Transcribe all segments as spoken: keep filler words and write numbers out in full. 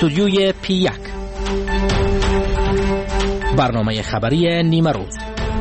استودیوی پی یک، برنامه خبری نیمه روز.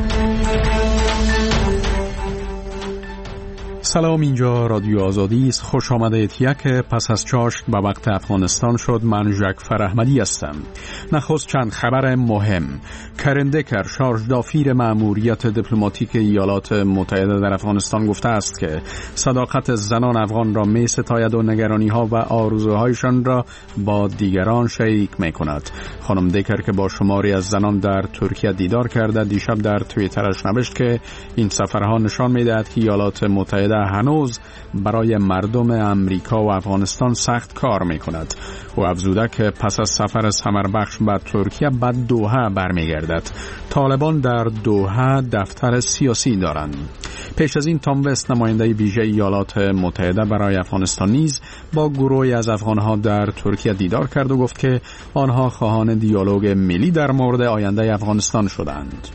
سلام، اینجا رادیو آزادی است. خوش آمدید. یک پس از چاشت به وقت افغانستان شد. من جعفر احمدی هستم. نخست چند خبر مهم. کرن دکر، شارژ دافیر مأموریت دیپلماتیک ایالات متحده در افغانستان، گفته است که صداقت زنان افغان را می ستاید و نگرانی‌ها و آرزوهایشان را با دیگران شریک می کند. خانم دکر که با شماری از زنان در ترکیه دیدار کرده، دیشب در توییترش نوشت که این سفرها نشان می دهد که ایالات متحده هنوز برای مردم امریکا و افغانستان سخت کار می کند. و افزوده که پس از سفر ثمربخش به ترکیه به دوحه برمیگردد. طالبان در دوحه دفتر سیاسی دارند. پیش از این تام وست، نماینده ویژه ایالات متحده برای افغانستان، نیز با گروهی از افغانها در ترکیه دیدار کرد و گفت که آنها خواهان دیالوگ ملی در مورد آینده افغانستان شدند.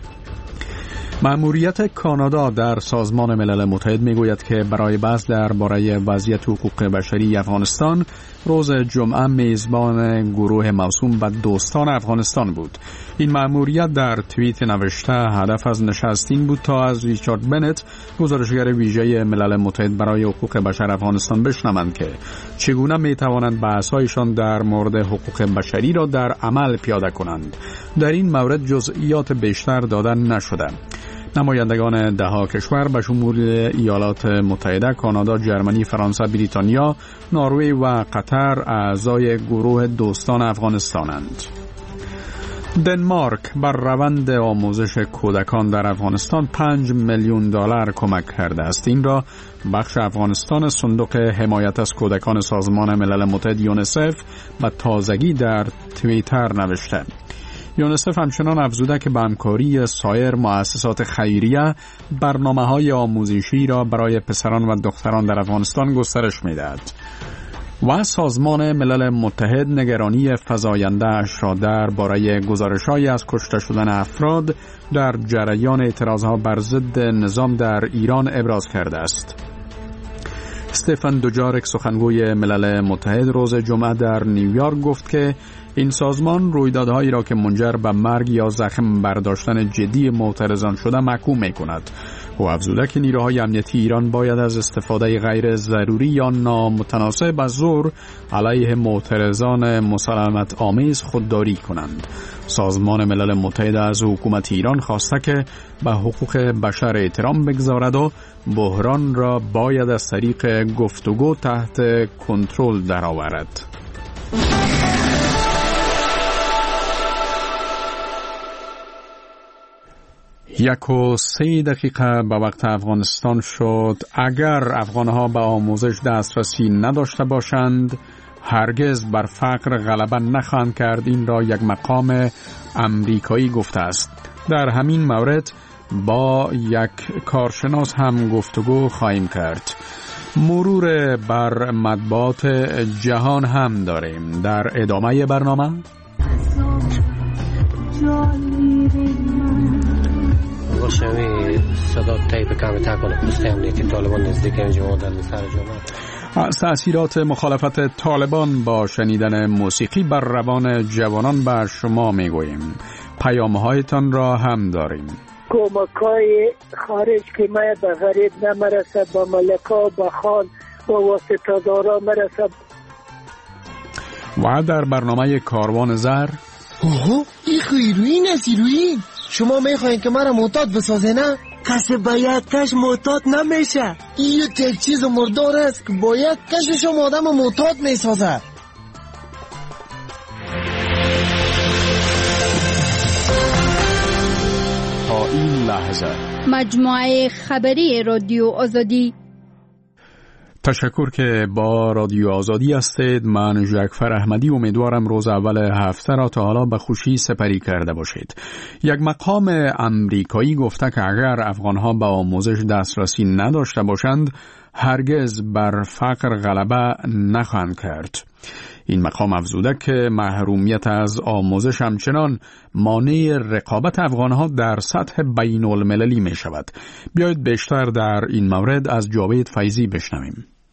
مأموریت کانادا در سازمان ملل متحد میگوید که برای بحث درباره وضعیت حقوق بشری افغانستان، روز جمعه میزبان گروه موسوم به دوستان افغانستان بود. این مأموریت در توییت نوشته هدف از نشست این بود تا از ریچارد بنت، گزارشگر ویژه ملل متحد برای حقوق بشر افغانستان، بشنوند که چگونه میتوانند بحث‌هایشان در مورد حقوق بشری را در عمل پیاده کنند. در این مورد جزئیات بیشتر داده نشده. نمایندگان دهها کشور به شمول ایالات متحده، کانادا، جرمنی، فرانسه، بریتانیا، نروژ و قطر اعضای گروه دوستان افغانستانند. دنمارک بر روند آموزش کودکان در افغانستان پنج میلیون دلار کمک کرده است. این را بخش افغانستان صندوق حمایت از کودکان سازمان ملل متحد یونیسف به تازگی در توییتر نوشته. یونیسف همچنان افزوده که به همکاری سایر مؤسسات خیریه برنامه‌های آموزشی را برای پسران و دختران در افغانستان گسترش می‌دهد. و سازمان ملل متحد نگرانی فزاینده‌اش را درباره گزارش‌هایی از کشته شدن افراد در جریان اعتراضها بر ضد نظام در ایران ابراز کرده است. استفان دوجارک، سخنگوی ملل متحد، روز جمعه در نیویورک گفت که این سازمان رویدادهایی را که منجر به مرگ یا زخم برداشتن جدی معترضان شده محکوم می کند. و افزوده که نیروهای امنیتی ایران باید از استفاده غیر ضروری یا نامتناسب از زور علیه معترضان مسالمت آمیز خودداری کنند. سازمان ملل متحد از حکومت ایران خواسته که به حقوق بشر احترام بگذارد و بحران را باید از طریق گفتگو تحت کنترل درآورد. یک و سه دقیقه به وقت افغانستان شد. اگر افغانها به آموزش دسترسی نداشته باشند، هرگز بر فقر غلبه نخواهند کرد. این را یک مقام امریکایی گفته است. در همین مورد با یک کارشناس هم گفتگو خواهیم کرد. مرور بر مطبوعات جهان هم داریم در ادامه برنامه. شمی صدا تایپ کامیتا کنه پسته امنیتی طالبان نزدیک انجام در سر جمعه. از تأثیرات مخالفت طالبان با شنیدن موسیقی بر روان جوانان بر شما میگوییم. پیام‌هایتان را هم داریم. کمک‌های خارج که ما به غریب نمرسد، با ملکا با خان با واسطه‌دارا مرسد. و در برنامه کاروان زر، اوه این خیروین است. ایروین شما میخواین که مرا معتاد بسازه نه؟ کسی باید کش معتاد نمیشه. این یک چیز مردار است که باید کشش آدم معتاد میسازه. تا این لحظه مجموعه خبری رادیو آزادی. تشکر که با رادیو آزادی هستید. من جعفر احمدی، امیدوارم روز اول هفته را تا حالا به خوشی سپری کرده باشید. یک مقام امریکایی گفته که اگر افغانها به آموزش دسترسی نداشته باشند، هرگز بر فقر غلبه نخواهند کرد. این مقام افزوده که محرومیت از آموزش همچنان مانع رقابت افغانها در سطح بین المللی می شود. بیایید بیشتر در این مورد از جاوید فیضی بشنویم.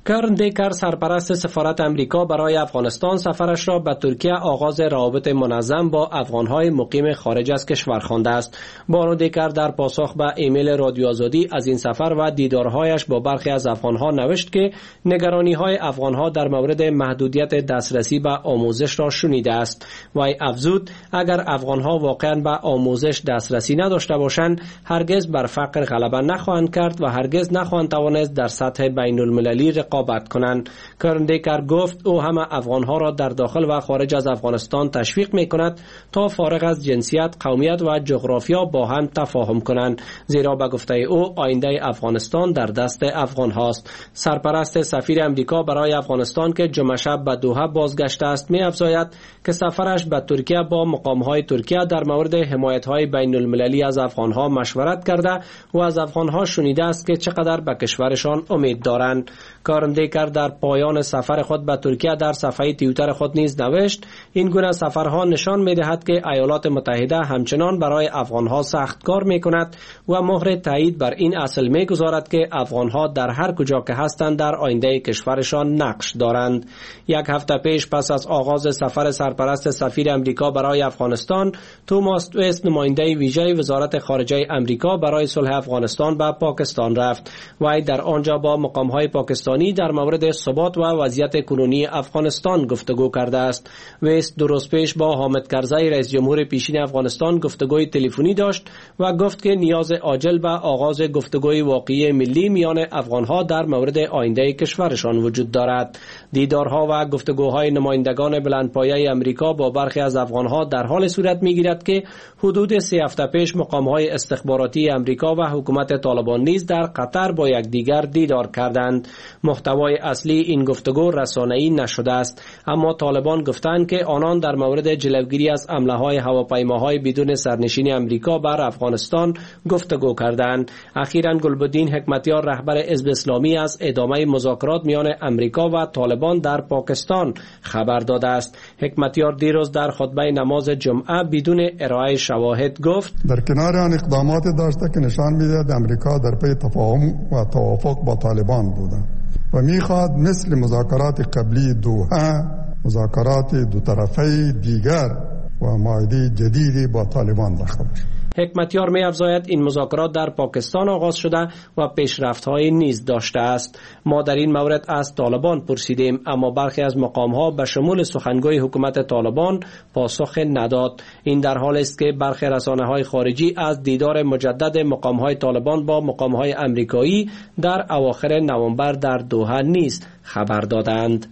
کرن دیکر سرپرست سفارت امریکا برای افغانستان سفرش را به ترکیه آغاز روابط منظم با افغانهای مقیم خارج از کشور خوانده است. بانو دیکر در پاسخ به ایمیل رادیو آزادی از این سفر و دیدارهایش با برخی از افغانها نوشت که نگرانی‌های افغانها در مورد محدودیت دسترسی به آموزش را شنیده است. وی افزود اگر افغانها واقعاً به آموزش دسترسی نداشته باشند هرگز بر فقر غلبه نخواهند کرد و هرگز نخواهند توانست در سطح بین المللی رقابت کنند. کرن دیکر گفت او همه افغانها را در داخل و خارج از افغانستان تشویق می‌کند تا فارغ از جنسیت، قومیت و جغرافیا با هم تفاهم کنند، زیرا به گفته او آینده افغانستان در دست افغان هاست. سرپرست سفیر امریکا برای افغانستان که جمعه شب به دوحه بازگشته است می‌افزاید که سفرش به ترکیه با مقام‌های ترکیه در مورد حمایت‌های بین المللی از افغانها مشورت کرده و از افغانها شنیده است که چقدر به کشورشان امید دارند. کرن دیکر در پایان سفر خود به ترکیه در صفحه توییتر خود نیز نوشت این گونه سفرها نشان می‌دهد که ایالات متحده همچنان برای افغانها سخت کار می‌کند و مهر تایید بر این اصل می‌گذارد که افغانها در هر کجا که هستند در آینده کشورشان نقش دارند. یک هفته پیش پس از آغاز سفر سرپرست سفیر امریکا برای افغانستان، توماس ویست نماینده ویژه وزارت خارجه امریکا برای صلح افغانستان به پاکستان رفت و در آنجا با مقام‌های پاکستانی در مورد ثبات و وضعیت کنونی افغانستان گفتگو کرده است. ویست دو روز پیش با حامد کرزی رئیس جمهور پیشین افغانستان گفتگوی تلفنی داشت و گفت که نیاز عاجل به آغاز گفتگوی واقعی ملی میان افغانها در مورد آینده کشورشان وجود دارد. دیدارها و گفتگوهای نمایندگان بلندپایه امریکا با برخی از افغانها در حال صورت میگیرد که حدود سه هفته پیش مقام‌های استخباراتی امریکا و حکومت طالبان نیز در قطر با یکدیگر دیدار کردند. محتوای اصلی این گفتگو رسانه‌ای نشده است، اما طالبان گفتند که آنان در مورد جلوگیری از حمله‌های هواپیماهای بدون سرنشین امریکا بر افغانستان گفتگو کردند. اخیراً گلبدین حکمتیار رهبر حزب اسلامی از ادامه مذاکرات میان امریکا و طالبان در پاکستان خبر داده است. حکمتیار دیروز در خطبه نماز جمعه بدون ارائه شواهد گفت در کنار آن اقدامات داشته که نشان می‌دهد امریکا در پی تفاهم و توافق با طالبان بوده و می‌خواهد مثل مذاکرات قبلی دوحه مذاکرات دو طرفه دیگر و معاهده جدیدی با طالبان داشته باشد. حکمتیار می افزاید این مذاکرات در پاکستان آغاز شده و پیشرفت‌های نیز داشته است. ما در این مورد از طالبان پرسیدیم، اما برخی از مقام‌ها به شمول سخنگوی حکومت طالبان پاسخ نداد. این در حالی است که برخی رسانه‌های خارجی از دیدار مجدد مقام‌های طالبان با مقام‌های امریکایی در اواخر نوامبر در دوحه نیز خبر دادند.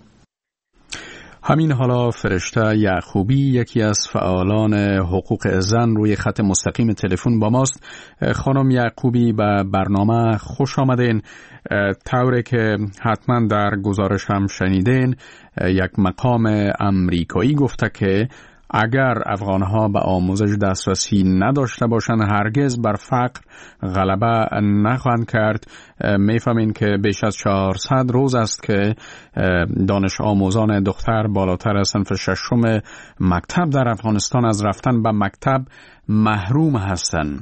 همین حالا فرشته یعقوبی یکی از فعالان حقوق زن روی خط مستقیم تلفن با ماست. خانم یعقوبی به برنامه خوش آمدین. طوری که حتما در گزارش هم شنیدین، یک مقام امریکایی گفته که اگر افغانها به آموزش دسترسی نداشته باشند هرگز بر فقر غلبه نخواهند کرد. میفهمین که بیش از چهارصد روز است که دانش آموزان دختر بالاتر از صنف ششم مکتب در افغانستان از رفتن به مکتب محروم هستند.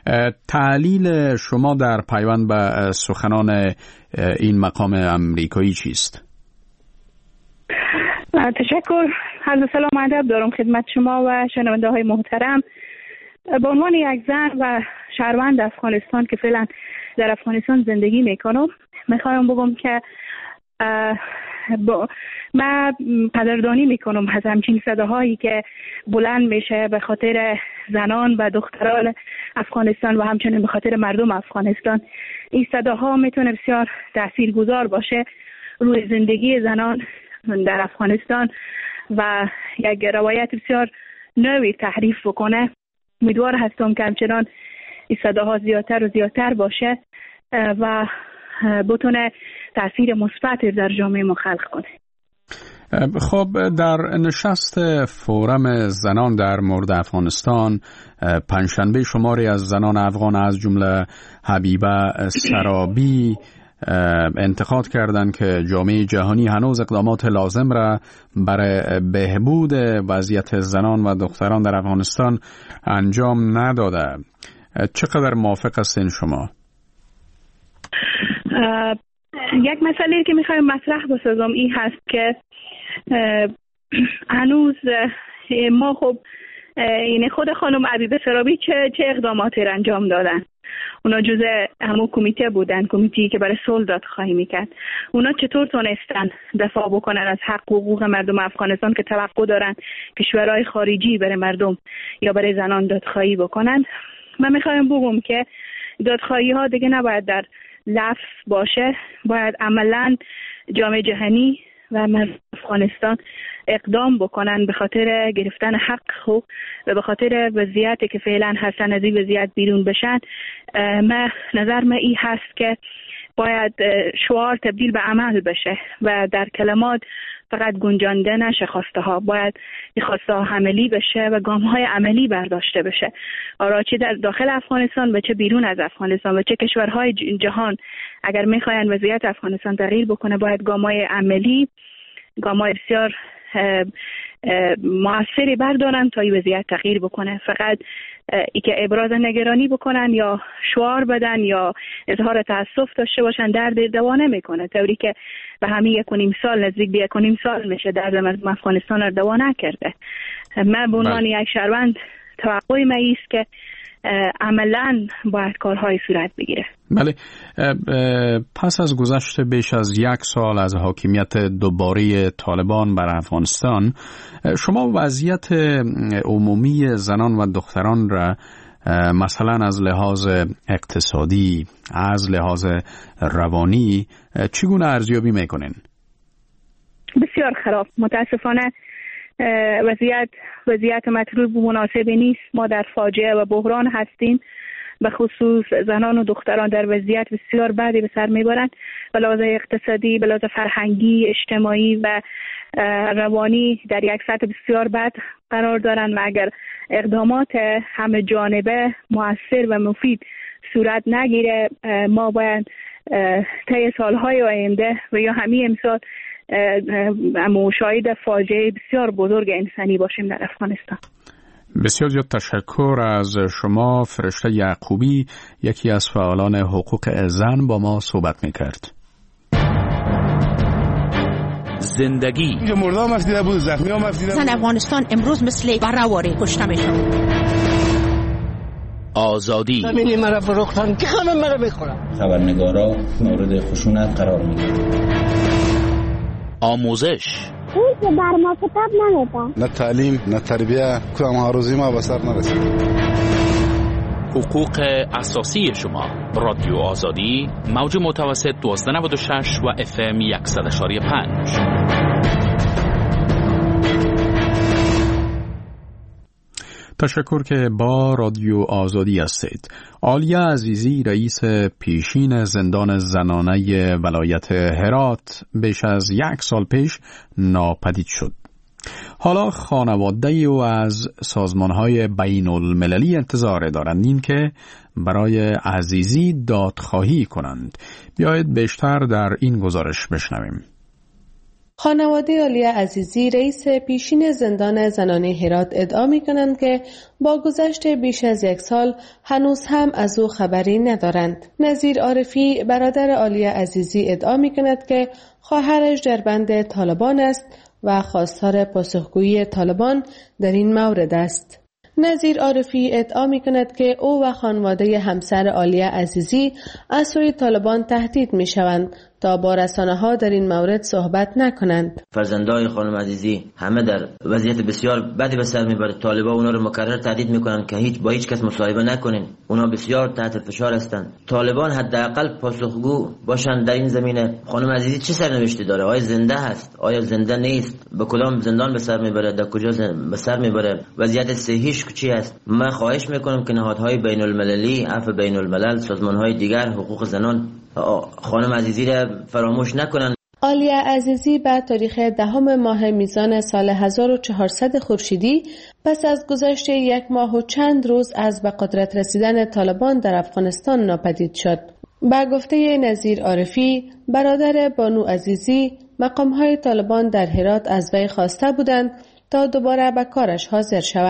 تعلیل شما در پیوند به سخنان این مقام امریکایی چیست؟ تشکر. عرض سلام و ادب دارم خدمت شما و شنونده های محترم. به عنوان یک زن و شهروند افغانستان که فعلا در افغانستان زندگی میکنم، میخوایم بگم که من قدردانی میکنم از همچین صداهایی که بلند میشه به خاطر زنان و دختران افغانستان و همچنین به خاطر مردم افغانستان. این صداها میتونه بسیار تاثیرگذار باشه روی زندگی زنان در افغانستان و یک روایت بسیار نوی تحریف بکنه. امیدوار هستم که همچنان این صداها زیادتر و زیادتر باشه و بتونه تاثیر مثبت در جامعه ما خلق کنه. خب در نشست فورم زنان در مورد افغانستان پنجشنبه شماری از زنان افغان از جمله حبیبه سرابی انتقاد کردند که جامعه جهانی هنوز اقدامات لازم را برای بهبود وضعیت زنان و دختران در افغانستان انجام نداده. چقدر موافق هستین شما؟ یک مسئله که میخوایم مطرح بسازم این هست که هنوز ما خب این خود خانم عبیبه سرابی چه چه اقداماتی را انجام دادن. اونا جزء همون کمیته بودن، کمیتی که برای صلح دادخواهی میکرد. اونا چطور تونستن دفاع بکنن از حق و حقوق مردم افغانستان که توقع دارن کشورهای خارجی برای مردم یا برای زنان دادخواهی بکنن؟ من میخوایم بگم که دادخواهی ها دیگه نباید در لفظ باشه، باید عملاً جامعه جهانی و مردم افغانستان اقدام بکنن به خاطر گرفتن حق و به خاطر وضعیتی که فعلا هستن از این وضعیت بیرون بشن. من نظر من این هست که باید شعار تبدیل به عمل بشه و در کلمات فقط گنجانده نشه خواسته ها، باید این خواسته ها عملی بشه و گام های عملی برداشته بشه. آرا چه در داخل افغانستان و چه بیرون از افغانستان و چه کشورهای جهان اگر میخواین وضعیت افغانستان تغییر بکنه باید گام های عملی، گام های بسیار موثری بردارن تا این وضعیت تغییر بکنه. فقط ای که ابراز نگرانی بکنن یا شعار بدن یا اظهار تاسف داشته باشن درد دوا نمیکنه، طوری که به همین یک و نیم سال نزدیک به یک و نیم سال میشه درد افغانستان رو دوا نکرده. من به عنوان یک شهروند توقعی من است که عملاً باید کارهای صورت بگیره. بله، پس از گذشت بیش از یک سال از حاکمیت دوباره طالبان بر افغانستان، شما وضعیت عمومی زنان و دختران را مثلا از لحاظ اقتصادی، از لحاظ روانی چگونه ارزیابی میکنین؟ بسیار خراب. متاسفانه وضعیت وضعیت مطلوب و مناسبی نیست. ما در فاجعه و بحران هستیم، به خصوص زنان و دختران در وضعیت بسیار بدی به سر میبرند، به لحاظ اقتصادی، به لحاظ فرهنگی، اجتماعی و روانی در یک سطح بسیار بد قرار دارند و اگر اقدامات همه جانبه مؤثر و مفید صورت نگیره ما باید طی سالهای آینده و یا همین امسال مشاهد فاجعه بسیار بزرگ انسانی باشیم در افغانستان. بسیار زیاد تشکر از شما. فرشته یعقوبی، یکی از فعالان حقوق زن، با ما صحبت میکرد. زندگی اینجا مرده هم افدیده بود، زخمی هم افدیده بود. زن افغانستان امروز مثل برهواری کشته میشن. آزادی زمینی مرا فروختن که همه مرا بخورن. خبرنگارا مورد خشونت قرار میگیرن. آموزش اون که بر ما کتاب نمیدن، نه تعلیم نه تربیه، کدام هاروزی ما به سر نرسید. حقوق اساسی شما. رادیو آزادی، موج متوسط دوازده نود و شش و اف ام صد و پنج. تشکر که با رادیو آزادی هستید. آلیا عزیزی، رئیس پیشین زندان زنانه ولایت هرات، بیش از یک سال پیش ناپدید شد. حالا خانواده او از سازمان‌های بین المللی انتظار دارند این که برای عزیزی دادخواهی کنند. بیایید بیشتر در این گزارش بشنویم. خانواده آلیا عزیزی، رئیس پیشین زندان زنانه هرات، ادعا می‌کنند که با گذشت بیش از یک سال هنوز هم از او خبری ندارند. نظیر عارفی، برادر آلیا عزیزی، ادعا می‌کند که خواهرش در بند طالبان است و خواستار پاسخگویی طالبان در این مورد است. نظیر عارفی ادعا می‌کند که او و خانواده همسر آلیا عزیزی از سوی طالبان تهدید می‌شوند تا با رسانه‌ها در این مورد صحبت نکنند. فرزندان خانم عزیزی همه در وضعیت بسیار بدی به سر میبرند. طالبان اونا رو مکرر تهدید میکنن که هیچ با هیچ کس مصاحبه نکنین. اونا بسیار تحت فشار هستند. طالبان حداقل پاسخگو باشن در این زمینه. خانم عزیزی چه سرنوشتی داره؟ آیا زنده هست؟ آیا زنده نیست؟ به کدام زندان به سر میبره؟ در کجا به سر میبره؟ وضعیت صحیش چی است؟ من خواهش میکنم که نهادهای بین المللی، عفو بین الملل، سازمانهای دیگر حقوق زنان خانم عزیزی را فراموش نکنند. آلیا عزیزی بعد تاریخ دهم ماه میزان سال هزار و چهارصد خورشیدی پس از گذشت یک ماه و چند روز از به قدرت رسیدن طالبان در افغانستان ناپدید شد. با گفته نظیر عارفی، برادر بانو عزیزی، مقامهای طالبان در هرات از وی خواسته بودند تا دوباره به کارش حاضر شود،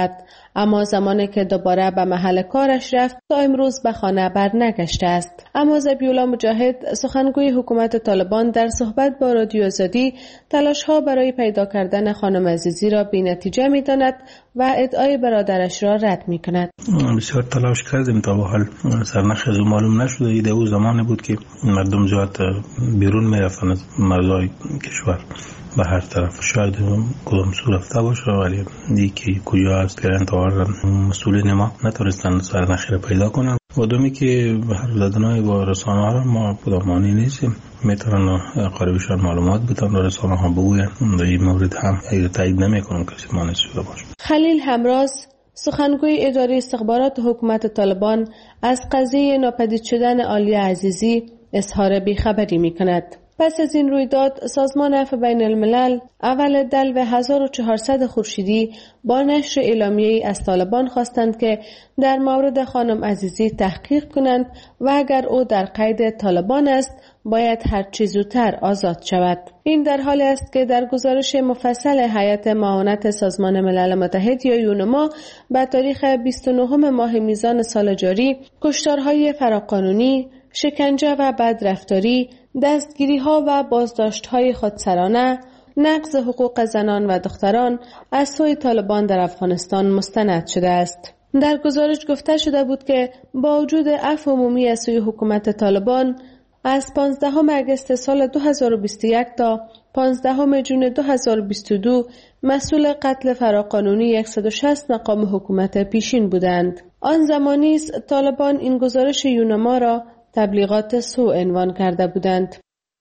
اما زمانی که دوباره به محل کارش رفت تا امروز به خانه برنگشته است. اما ذبیح‌الله مجاهد سخنگوی حکومت طالبان در صحبت با رادیو آزادی تلاش‌ها برای پیدا کردن خانم عزیزی را بی‌نتیجه می‌داند و ادعای برادرش را رد می‌کند. بسیار تلاش کردیم تا به حال سرنخ از معلوم نشده. ایده او زمانی بود که مردم زیاد بیرون می‌رفتن از مرزهای کشور به هر طرف، شاید کدام سو رفته باشه، ولی دیگه کجا هست که انتظار مسئولین ما نتونستن سرنخی را پیدا کنن. و دومی که حرف زدنهای با رسانه ها را ما پدامانی نیستیم، میتونن قریبشان معلومات بدن و رسانه ها بگوین. در این مورد هم اگر تایید نمی کنم کسی مانع شده باشه. خلیل همراز سخنگوی اداره استخبارات حکومت طالبان از قضیه ناپدید شدن عالیه عزیزی اظهار بیخبری می کند. پس از این رویداد سازمان عفو بین الملل اول دلو هزار و چهارصد خورشیدی با نشر اعلامیه‌ای از طالبان خواستند که در مورد خانم عزیزی تحقیق کنند و اگر او در قید طالبان است باید هر چه زودتر آزاد شود. این در حالی است که در گزارش مفصل هیئت معاونت سازمان ملل متحد یا یونما به تاریخ بیست و نهم ماه میزان سال جاری کشتارهای فراقانونی، شکنجه و بدرفتاری، دستگیری‌ها و بازداشت‌های خودسرانه، نقض حقوق زنان و دختران از سوی طالبان در افغانستان مستند شده است. در گزارش گفته شده بود که با وجود عفو عمومی از سوی حکومت طالبان از پانزدهم اگست سال دو هزار و بیست و یک تا پانزدهم ژوئن دو هزار و بیست و دو مسئول قتل فراقانونی صد و شصت مقام حکومت پیشین بودند. آن زمانی است طالبان این گزارش یونما را تبلیغات سو عنوان کرده بودند.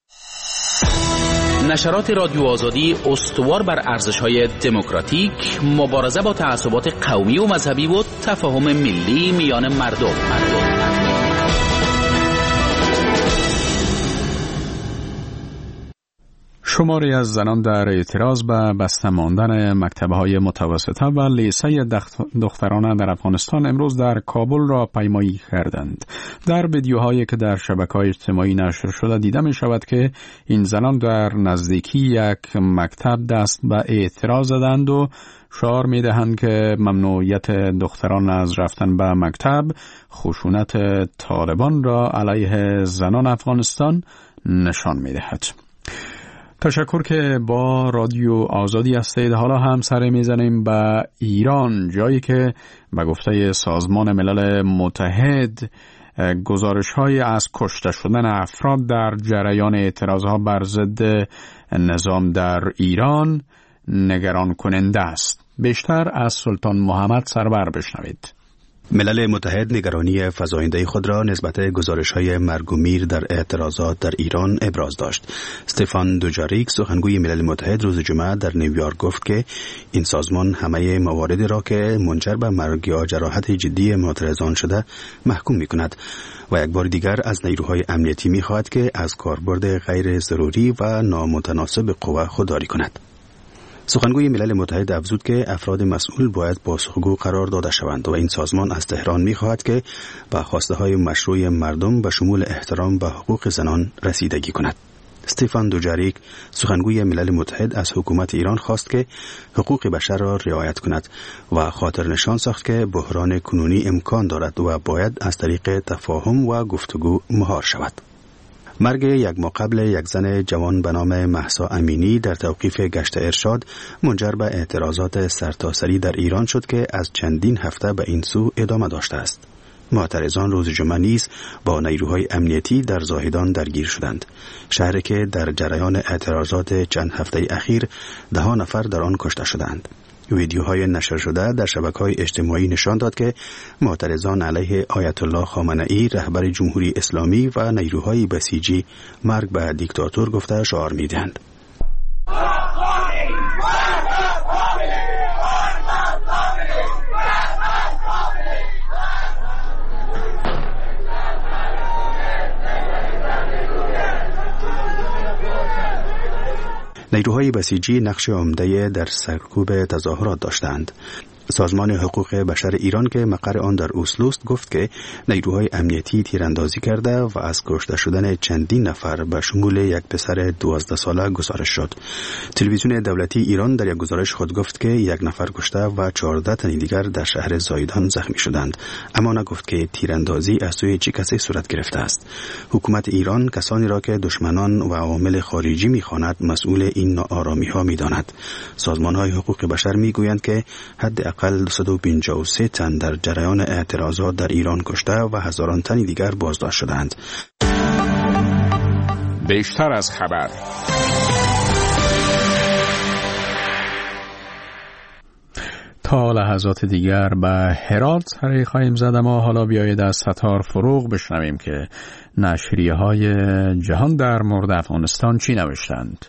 نشرات رادیو آزادی استوار بر ارزش‌های دموکراتیک، مبارزه با تعصبات قومی و مذهبی و تفاهم ملی میان مردم. مردم. شماری از زنان در اعتراض به بسته ماندن مکتب‌های متوسطه و لیسه دخترانه در افغانستان امروز در کابل را پیمایی کردند. در ویدیوهایی که در شبکه‌های اجتماعی نشر شده دیده می شود که این زنان در نزدیکی یک مکتب دست به اعتراض زدند و شعار می دهند که ممنوعیت دختران از رفتن به مکتب خشونت طالبان را علیه زنان افغانستان نشان می دهد. تشکر که با رادیو آزادی هستید. حالا هم سر میزنیم به ایران، جایی که به گفته سازمان ملل متحد گزارش‌های از کشته شدن افراد در جریان اعتراضها بر ضد نظام در ایران نگران کننده است. بیشتر از سلطان محمد سرور بشنوید. ملل متحد نگرانی فزاینده خود را نسبت گزارش‌های مرگ و میر در اعتراضات در ایران ابراز داشت. استفان دوجاریک سخنگوی ملل متحد روز جمعه در نیویورک گفت که این سازمان همه مواردی را که منجر به مرگ یا جراحت جدی معترضان شده محکوم می‌کند و یک بار دیگر از نیروهای امنیتی می‌خواهد که از کاربرد غیر ضروری و نامتناسب قوا خودداری کند. سخنگوی ملل متحد افزود که افراد مسئول باید پاسخگو قرار داده شوند و این سازمان از تهران می‌خواهد که به خواسته‌های مشروع مردم به شمول احترام به حقوق زنان رسیدگی کند. استفان دوجاریک سخنگوی ملل متحد از حکومت ایران خواست که حقوق بشر را رعایت کند و خاطر نشان ساخت که بحران کنونی امکان دارد و باید از طریق تفاهم و گفتگو مهار شود. مرگ یک ماه قبل یک زن جوان به نام مهسا امینی در توقیف گشت ارشاد منجر به اعتراضات سرتاسری در ایران شد که از چندین هفته به این سو ادامه داشته است. معترضان روز جمعه نیز با نیروهای امنیتی در زاهدان درگیر شدند، شهری که در جریان اعتراضات چند هفته اخیر ده ها نفر در آن کشته شدند. ویدیوهای نشر شده در شبکه‌های اجتماعی نشان داد که معترضان علیه آیت الله خامنه‌ای رهبر جمهوری اسلامی و نیروهای بسیجی مرگ به دیکتاتور گفته شعار می‌دهند. نیروهای بسیجی نقش عمده در سرکوب تظاهرات داشتند. سازمان حقوق بشر ایران که مقر آن در اسلو است گفت که نیروهای امنیتی تیراندازی کرده و از کشته شدن چندین نفر به شمول یک پسر دوازده ساله گزارش شد. تلویزیون دولتی ایران در یک گزارش خود گفت که یک نفر کشته و چهارده تن دیگر در شهر زایدان زخمی شدند، اما نگفت که تیراندازی از سوی چه کسی صورت گرفته است. حکومت ایران کسانی را که دشمنان و عوامل خارجی می‌خواند مسئول این ناآرامی‌ها می‌داند. سازمان‌های حقوق بشر می‌گویند که حداقل دویست و پنجاه و سه تن در جریان اعتراضات در ایران کشته و هزاران تن دیگر بازداشت شدند. بیشتر از خبر. تا لحظات دیگر به هرات سری خواهیم زد، اما حالا بیایید از ستار فروغ بشنویم که نشریه های جهان در مورد افغانستان چی نوشتند.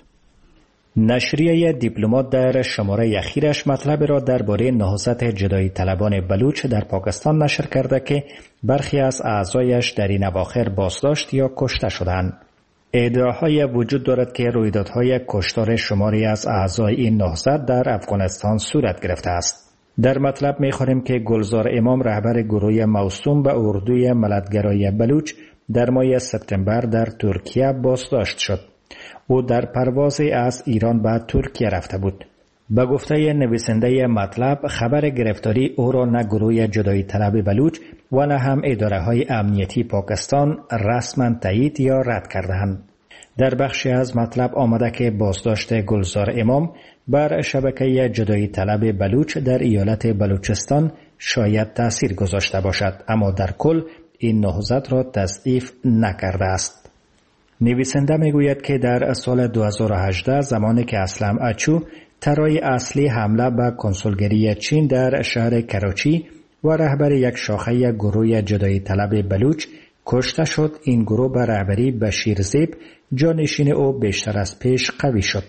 نشریه دیپلمات در شماره اخیرش مطلب را درباره نهضت جدایی طلبان بلوچ در پاکستان نشر کرده که برخی از اعضایش در این اواخر بازداشت یا کشته شدند. ادعاهای وجود دارد که رویدادهای کشتار شماری از اعضای این نهضت در افغانستان صورت گرفته است. در مطلب می‌خوانیم که گلزار امام رهبر گروه موسوم به اردوی ملتگرای بلوچ در ماه سپتامبر در ترکیه بازداشت شد. او در پروازی از ایران به ترکیه رفته بود. به گفته نویسنده مطلب، خبر گرفتاری او را نه گروه جدایی طلب بلوچ و نه هم اداره های امنیتی پاکستان رسما تایید یا رد کردند. در بخشی از مطلب آمده که بازداشت گلزار امام بر شبکه جدایی طلب بلوچ در ایالت بلوچستان شاید تأثیر گذاشته باشد، اما در کل این نهضت را تضعیف نکرده است. نویسنده میگوید که در سال دو هزار و هجده زمانی که اسلم اچو طراح اصلی حمله به کنسولگری چین در شهر کراچی و رهبر یک شاخه گروه جدایی طلب بلوچ کشته شد، این گروه به رهبری بشیر زیب جانشین او بیشتر از پیش قوی شد.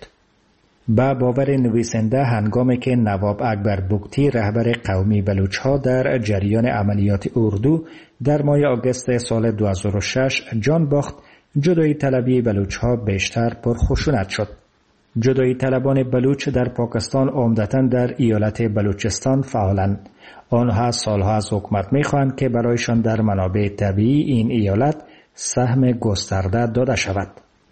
با باور نویسنده هنگامی که نواب اکبر بگتی رهبر قومی بلوچ ها در جریان عملیات اردو در ماه آگوست سال دو هزار و شش جان باخت، جدایی طلبی بلوچ ها بیشتر پرخشونت شد. جدایی طلبان بلوچ در پاکستان عمدتاً در ایالت بلوچستان فعالند. آنها سالها از حکومت می‌خواهند که برایشان در منابع طبیعی این ایالت سهم گسترده داده شود.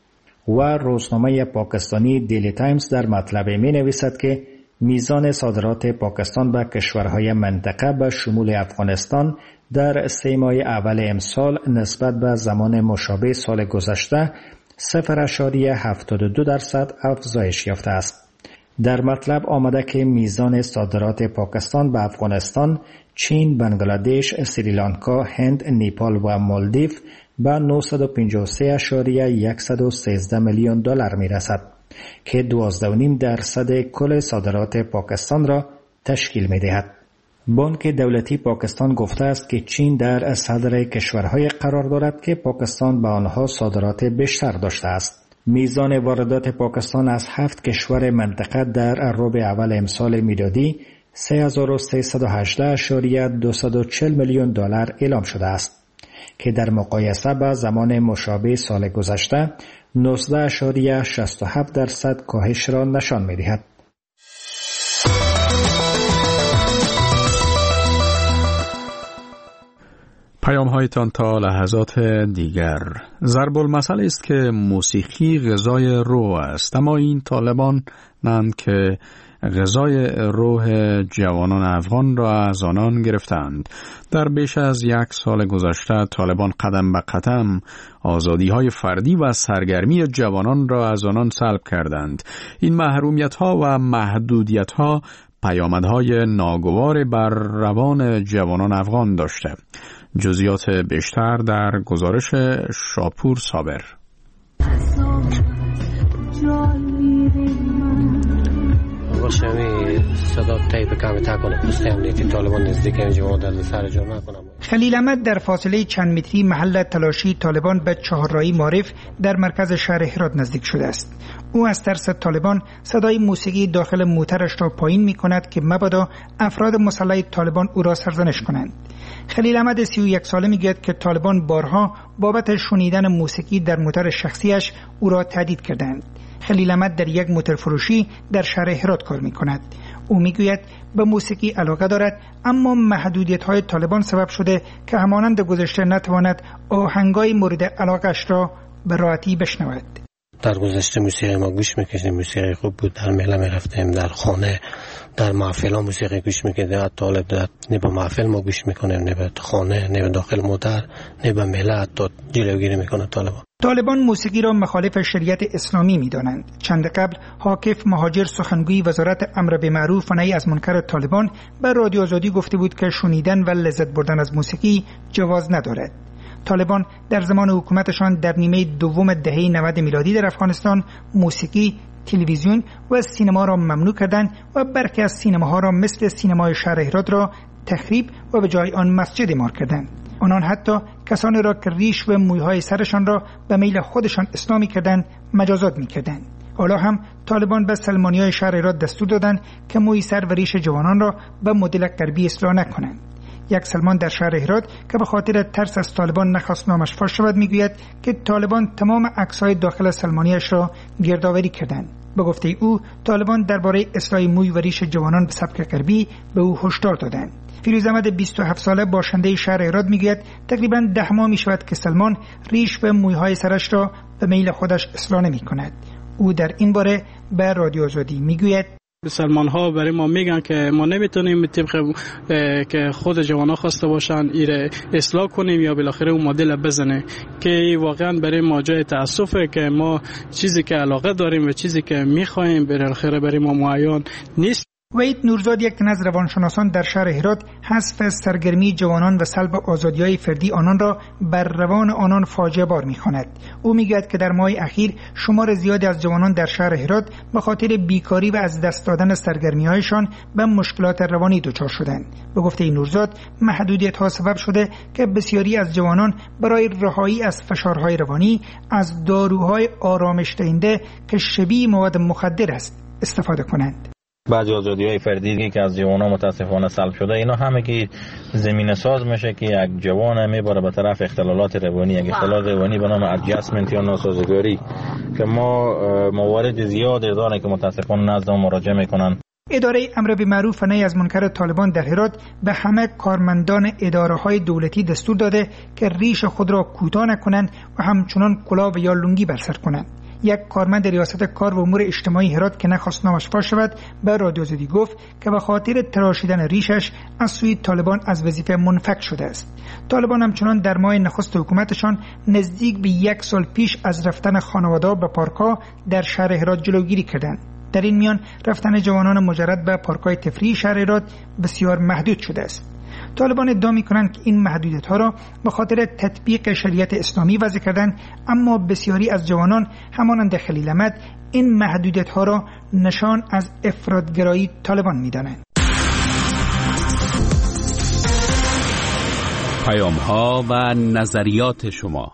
و روزنامه پاکستانی دیلی تایمز در مطلب می‌نویسد که میزان صادرات پاکستان به کشورهای منطقه به شمول افغانستان در سه ماه اول امسال نسبت به زمان مشابه سال گذشته صفر ممیز هفتاد و دو درصد افزایش یافته است. در مطلب آمده که میزان صادرات پاکستان به افغانستان، چین، بنگلادش، سریلانکا، هند، نیپال و مالدیو به نهصد و پنجاه و سه ممیز صد و سیزده میلیون دلار میرسد که دوازده و نیم درصد کل صادرات پاکستان را تشکیل میدهد. بانک دولتی پاکستان گفته است که چین در صدر کشورهای قرار دارد که پاکستان به آنها صادرات بیشتر داشته است. میزان واردات پاکستان از هفت کشور منطقه در ربع اول امسال میلادی سه هزار و سیصد و هجده ممیز دویست و چهل میلیون دلار اعلام شده است که در مقایسه با زمان مشابه سال گذشته نوزده ممیز شصت و هفت درصد کاهش را نشان می‌دهد. پیام هایتان تا لحظات دیگر. ضرب المثل است که موسیقی غذای روح است، اما این طالبان نند که غذای روح جوانان افغان را از آنان گرفتند. در بیش از یک سال گذشته طالبان قدم به قدم آزادی های فردی و سرگرمی جوانان را از آنان سلب کردند. این محرومیت ها و محدودیت ها پیامدهای ناگوار بر روان جوانان افغان داشته. جزئیات بیشتر در گزارش شاپور صابر. خلیل احمد در فاصله چند متری محل تلاشی طالبان به چهارراهی معرف در مرکز شهر هرات نزدیک شده است. او از ترس طالبان صدای موسیقی داخل موترش را پایین می کند که مبادا افراد مسلح طالبان او را سرزنش کنند. خلیل احمد سی و یک ساله میگوید که طالبان بارها بابت شنیدن موسیقی در موتر شخصیش او را تهدید کردند. خلیل احمد در یک موتر فروشی در شهر هرات کار می کند. او میگوید به موسیقی علاقه دارد، اما محدودیت‌های طالبان سبب شده که همانند گذشته نتواند آهنگای مورد علاقش را به راحتی بشنود. در گذشته موسیقی ما گوش میکشیم، موسیقی خوب بود، در محله میرفتیم، در خانه در محفل ها موسیقی گوش میکردیم. طالب در نه به محفل ما گوش میکنیم، نه به خانه، نه به داخل موتر، نه به محله حتی جلوگیری میکنه طالبان. طالبان موسیقی را مخالف شریعت اسلامی میدانند. چند قبل حاکف مهاجر سخنگوی وزارت امر بالمعروف و نهی از منکر طالبان به رادیو آزادی گفته بود که شنیدن و لذت بردن از موسیقی جواز ندارد. طالبان در زمان حکومتشان در نیمه دوم دهه نود میلادی در افغانستان موسیقی، تلویزیون و سینما را ممنوع کردند و برخی از سینماها را مثل سینمای شهر هرات را تخریب و به جای آن مسجد اعمار کردند. آنان حتی کسانی را که ریش و مویهای سرشان را به میل خودشان اسلامی کردند مجازات می‌کردند. حالا هم طالبان به سلمانیای شهر هرات دستور دادند که موی سر و ریش جوانان را به مدل غربی اصلاح نکنند. یک سلمان در شهر هرات که به خاطر ترس از طالبان نخواست نامش فاش شود میگوید که طالبان تمام عکس‌های داخل سلمانیش را گردآوری کردند. به گفته او طالبان درباره اصلاح موی و ریش جوانان به سبک غربی به او هشدار دادند. فیروز احمد بیست و هفت ساله باشنده شهر هرات میگوید تقریباً ده ماه میشود که سلمان ریش و مویهای سرش را به میل خودش اصلاح نمی‌کند. او در این باره به رادیو آزادی میگوید سلمان ها برای ما میگن که ما نمیتونیم طبق که خود جوان ها خواسته باشن ایره اصلاح کنیم یا بالاخره اون مدل بزنه، که واقعا برای ما جای تاسفه که ما چیزی که علاقه داریم و چیزی که میخوایم بالاخره برای ما معین نیست. وحید نورزاد، یک تن از روانشناسان در شهر هرات، حذف سرگرمی جوانان و سلب آزادی‌های فردی آنان را بر روان آنان فاجعه بار می‌خواند. او می‌گوید که در ماه اخیر شمار زیادی از جوانان در شهر هرات به خاطر بیکاری و از دست دادن سرگرمی‌هایشان به مشکلات روانی دچار شدند. به گفته نورزاد محدودیت‌ها سبب شده که بسیاری از جوانان برای رهایی از فشارهای روانی از داروهای آرامش دهنده که شبیه مواد مخدر است استفاده کنند. بعضی آزادی‌های فردی که از جوانان متاسفانه سلب شده، اینا همه که زمینه ساز میشه که یک جوان میبره به طرف اختلالات روانی، یک اختلال روانی به نام ادجاستمنت یا ناسازگاری که ما موارد زیاد داره که متاسفانه نزد ما مراجعه میکنن. اداره امر بالمعروف و نهی از منکر طالبان در هرات به همه کارمندان اداره‌های دولتی دستور داده که ریش خود را کوتاه نکنند و همچنان کلاه یا لنگی بر سر کنند. یک کارمند ریاست کار و امور اجتماعی هرات که نخواست نامش فاش شود به رادیو آزادی گفت که به خاطر تراشیدن ریشش از سوی طالبان از وظیفه منفک شده است. طالبان همچنان در ماه نخست حکومتشان نزدیک به یک سال پیش از رفتن خانواده‌ها به پارک‌ها در شهر هرات جلوگیری کردند. در این میان رفتن جوانان مجرد به پارک‌های تفریحی شهر هرات بسیار محدود شده است. طالبان ادعا می‌کنند که این محدودیت‌ها را به خاطر تطبیق شریعت اسلامی وضع کردند، اما بسیاری از جوانان همانند خلیل احمد این محدودیت‌ها را نشان از افراط‌گرایی طالبان می‌دانند. پیام‌ها و نظریات شما.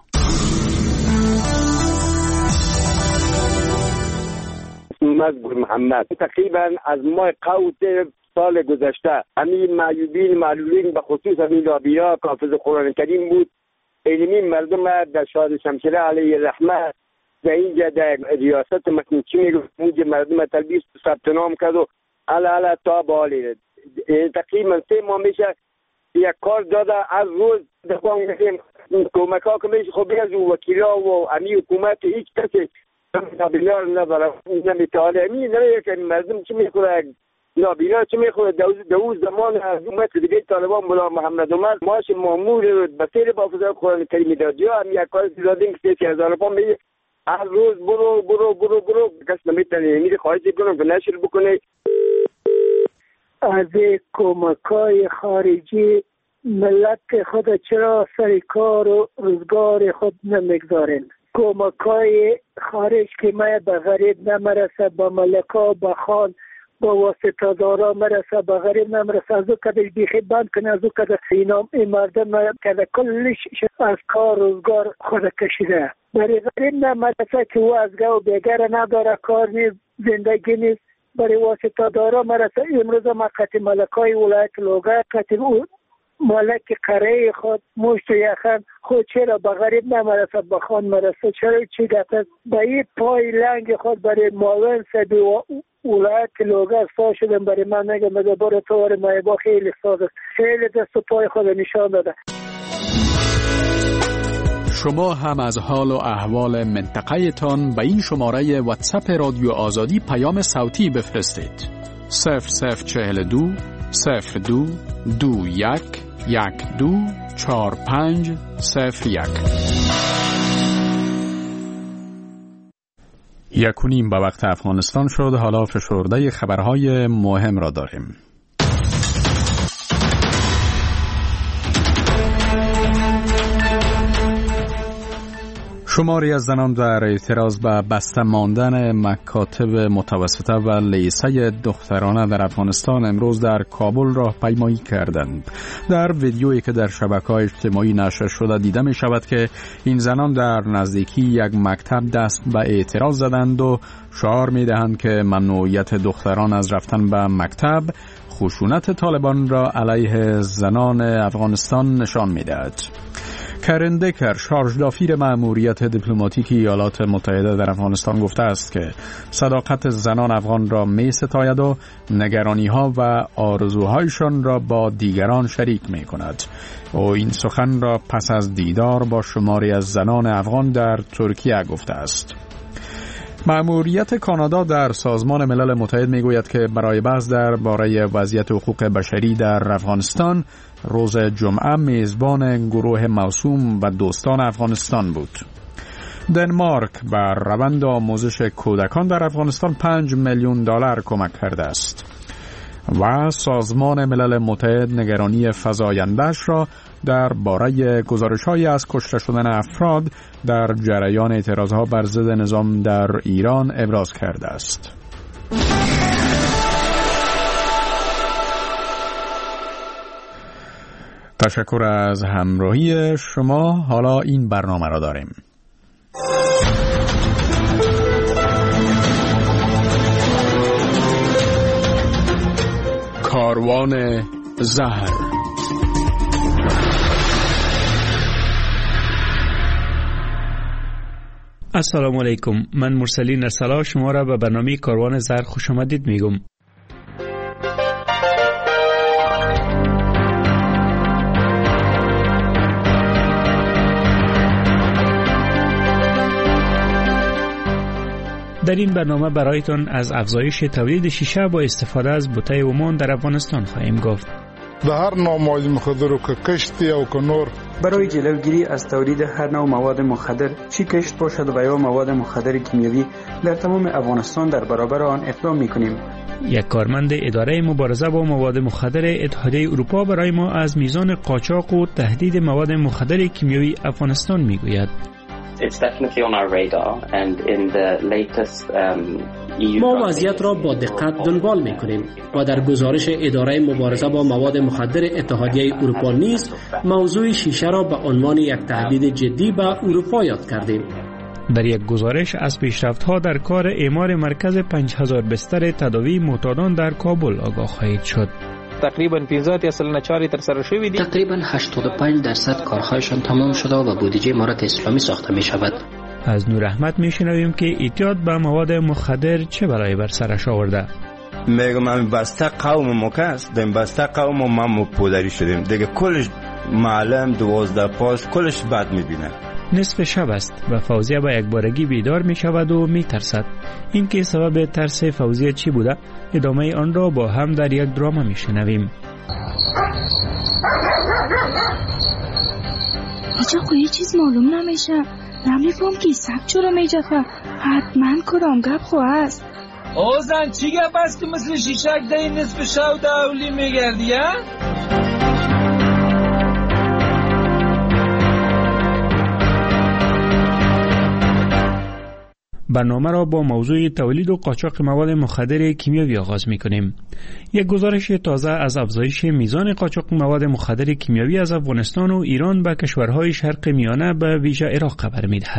مزبور محمد تقریبا از ماه قوت سال گذشته همین معیوبین معلولین به خصوص همین لابیا که حافظ قرآن کریم بود، علمی مردم در شاد شمشیره علیه رحمت در اینجا در ریاست مکنچی میگفت اینجا مردم تلبیس ثبت نام کرد و علا علا تا بالی تقریبا سه ماه میشه یک کار داده. از روز دفعه میگیم کمک ها که میشه خب از وکیلا و امی حکومت هیچ کسی نابینا نداره نمیتواله امی نمیه که مردم چی میخوره نابینا چی میخوره دوز زمان از اومت دیگه طالبان ملا محمد عمر ماش مامور بسیر با حافظ قرآن کریم داد یا هم یک کار دادیم که سی هزار پا میگه هر روز برو برو برو برو کس نمیتونه میگه خواهشی کنم که نشر بکنه. از کمکای خارجی ملت خود چرا سر کار و روزگار خود نمیگذارن؟ کمکای خارج که ما به غریب نمرسه، با ملکا با خان با واسطه دارا مرسه، به غریب نمرسه. از او کده بیخی بند کنه، از او کده سینام این مردم کده کلش از کار روزگار خود کشیده. برای غریب نمرسه که او از گو بیگر نداره، کار نیست، زندگی نیست. برای واسطه دارا مرسه. امروز ما قطع ملکای ولایت لوگه قطع مالک قره خود مشت یخن خود چرا به غریب نمرسه به خان مرسه؟ چرا چی گفت به این پای لنگ خود برای معاون سبی و ولایت لوگاس پا شدم برای من نگه مگه برای طور مایبا خیلی ساز است. خیلی دست و پای خود نشان داده. شما هم از حال و احوال منطقه تان به این شماره واتساپ رادیو آزادی پیام صوتی بفرستید. صفر صفر چهل دو صفر دو دو یک یک دو چهار پنج صفر یک. یک و نیم به وقت افغانستان شد. حالا فشرده خبرهای مهم را داریم. شماری از زنان در اعتراض به بسته ماندن مکاتب متوسطه و لیسه دخترانه در افغانستان امروز در کابل راهپیمایی کردند. در ویدیویی که در شبکه‌های اجتماعی نشر شده دیده می شود که این زنان در نزدیکی یک مکتب دست به اعتراض زدند و شعار می دهند که ممنوعیت دختران از رفتن به مکتب خشونت طالبان را علیه زنان افغانستان نشان می دهد. کرن دکر، شارژ دافیر مأموریت دیپلماتیک ایالات متحده در افغانستان گفته است که صداقت زنان افغان را می ستاید و نگرانی ها و آرزوهایشان را با دیگران شریک می کند. او این سخن را پس از دیدار با شماری از زنان افغان در ترکیه گفته است. مأموریت کانادا در سازمان ملل متحد میگوید که برای بحث درباره وضعیت حقوق بشری در افغانستان روز جمعه میزبان گروه موسوم و دوستان افغانستان بود. دنمارک بر روند آموزش کودکان در افغانستان پنج میلیون دلار کمک کرده است و سازمان ملل متحد نگرانی فزاینده‌اش را درباره گزارش‌هایی از کشته شدن افراد در جریان اعتراضها بر ضد نظام در ایران ابراز کرده است. تشکر از همراهی شما. حالا این برنامه را داریم. کاروان زهر. السلام علیکم، من مرسلین ارسلا شما را به برنامه کاروان زهر خوش آمدید میگم. در این برنامه برایتان از افزایش تولید شیشه با استفاده از بوته عمان در افغانستان خواهیم گفت. به هر نوع مواد مخدر و که کشتی او که نور برای جلوگیری از تولید هر نوع مواد مخدر، چی کشت باشد و یا مواد مخدر کیمیایی، در تمام افغانستان در برابر آن اقدام می‌کنیم. یک کارمند اداره مبارزه با مواد مخدر اتحادیه اروپا برای ما از میزان قاچاق و تهدید مواد مخدر کیمیایی افغانستان میگوید. It's definitely on our radar and in the latest um, E U ما وضعیت را با دقت دنبال می‌کنیم و در گزارش اداره مبارزه با مواد مخدر اتحادیه اروپا نیز موضوع شیشه را به عنوان یک تهدید جدی به اروپا یاد کردیم. در یک گزارش از پیشرفت‌ها در کار اعمار مرکز پنج هزار بستر تداوی معتادان در کابل آگاه خواهید شد. تقریبا پانزده اصل نچاری تر سره شوی دی. تقریبا هشتاد و پنج درصد کارهایشان تمام شده و بودجه امارت اسلامی ساخته می شود. از نور احمد می شنویم که اعتیاد به مواد مخدر چه بلایی بر سرش آورده. میگم من بسته قوم مکس دیم بسته قوم ما مپودری شدیم دیگه، کلش معلم دوازده پاس کلش بد می بینه. نصف شب است و فوزیه با یک بارگی بیدار می شود و می ترسد. این که سبب ترس فوزیه چی بوده؟ ادامه آن را با هم در یک دراما می شنویم. آجا کوئی چیز معلوم نمیشه، نمیفهم که سب چرا میجفه، حتما کرامگب خواه است. اوزن چی گپ است که مثل شیشک ده نصف شب دولی میگردی ها؟ برنامه را با موضوع تولید و قاچاق مواد مخدر کیمیایی آغاز می‌کنیم. یک گزارش تازه از افزایش میزان قاچاق مواد مخدر کیمیایی از افغانستان و ایران به کشورهای شرق میانه به ویژه عراق خبر می‌دهد.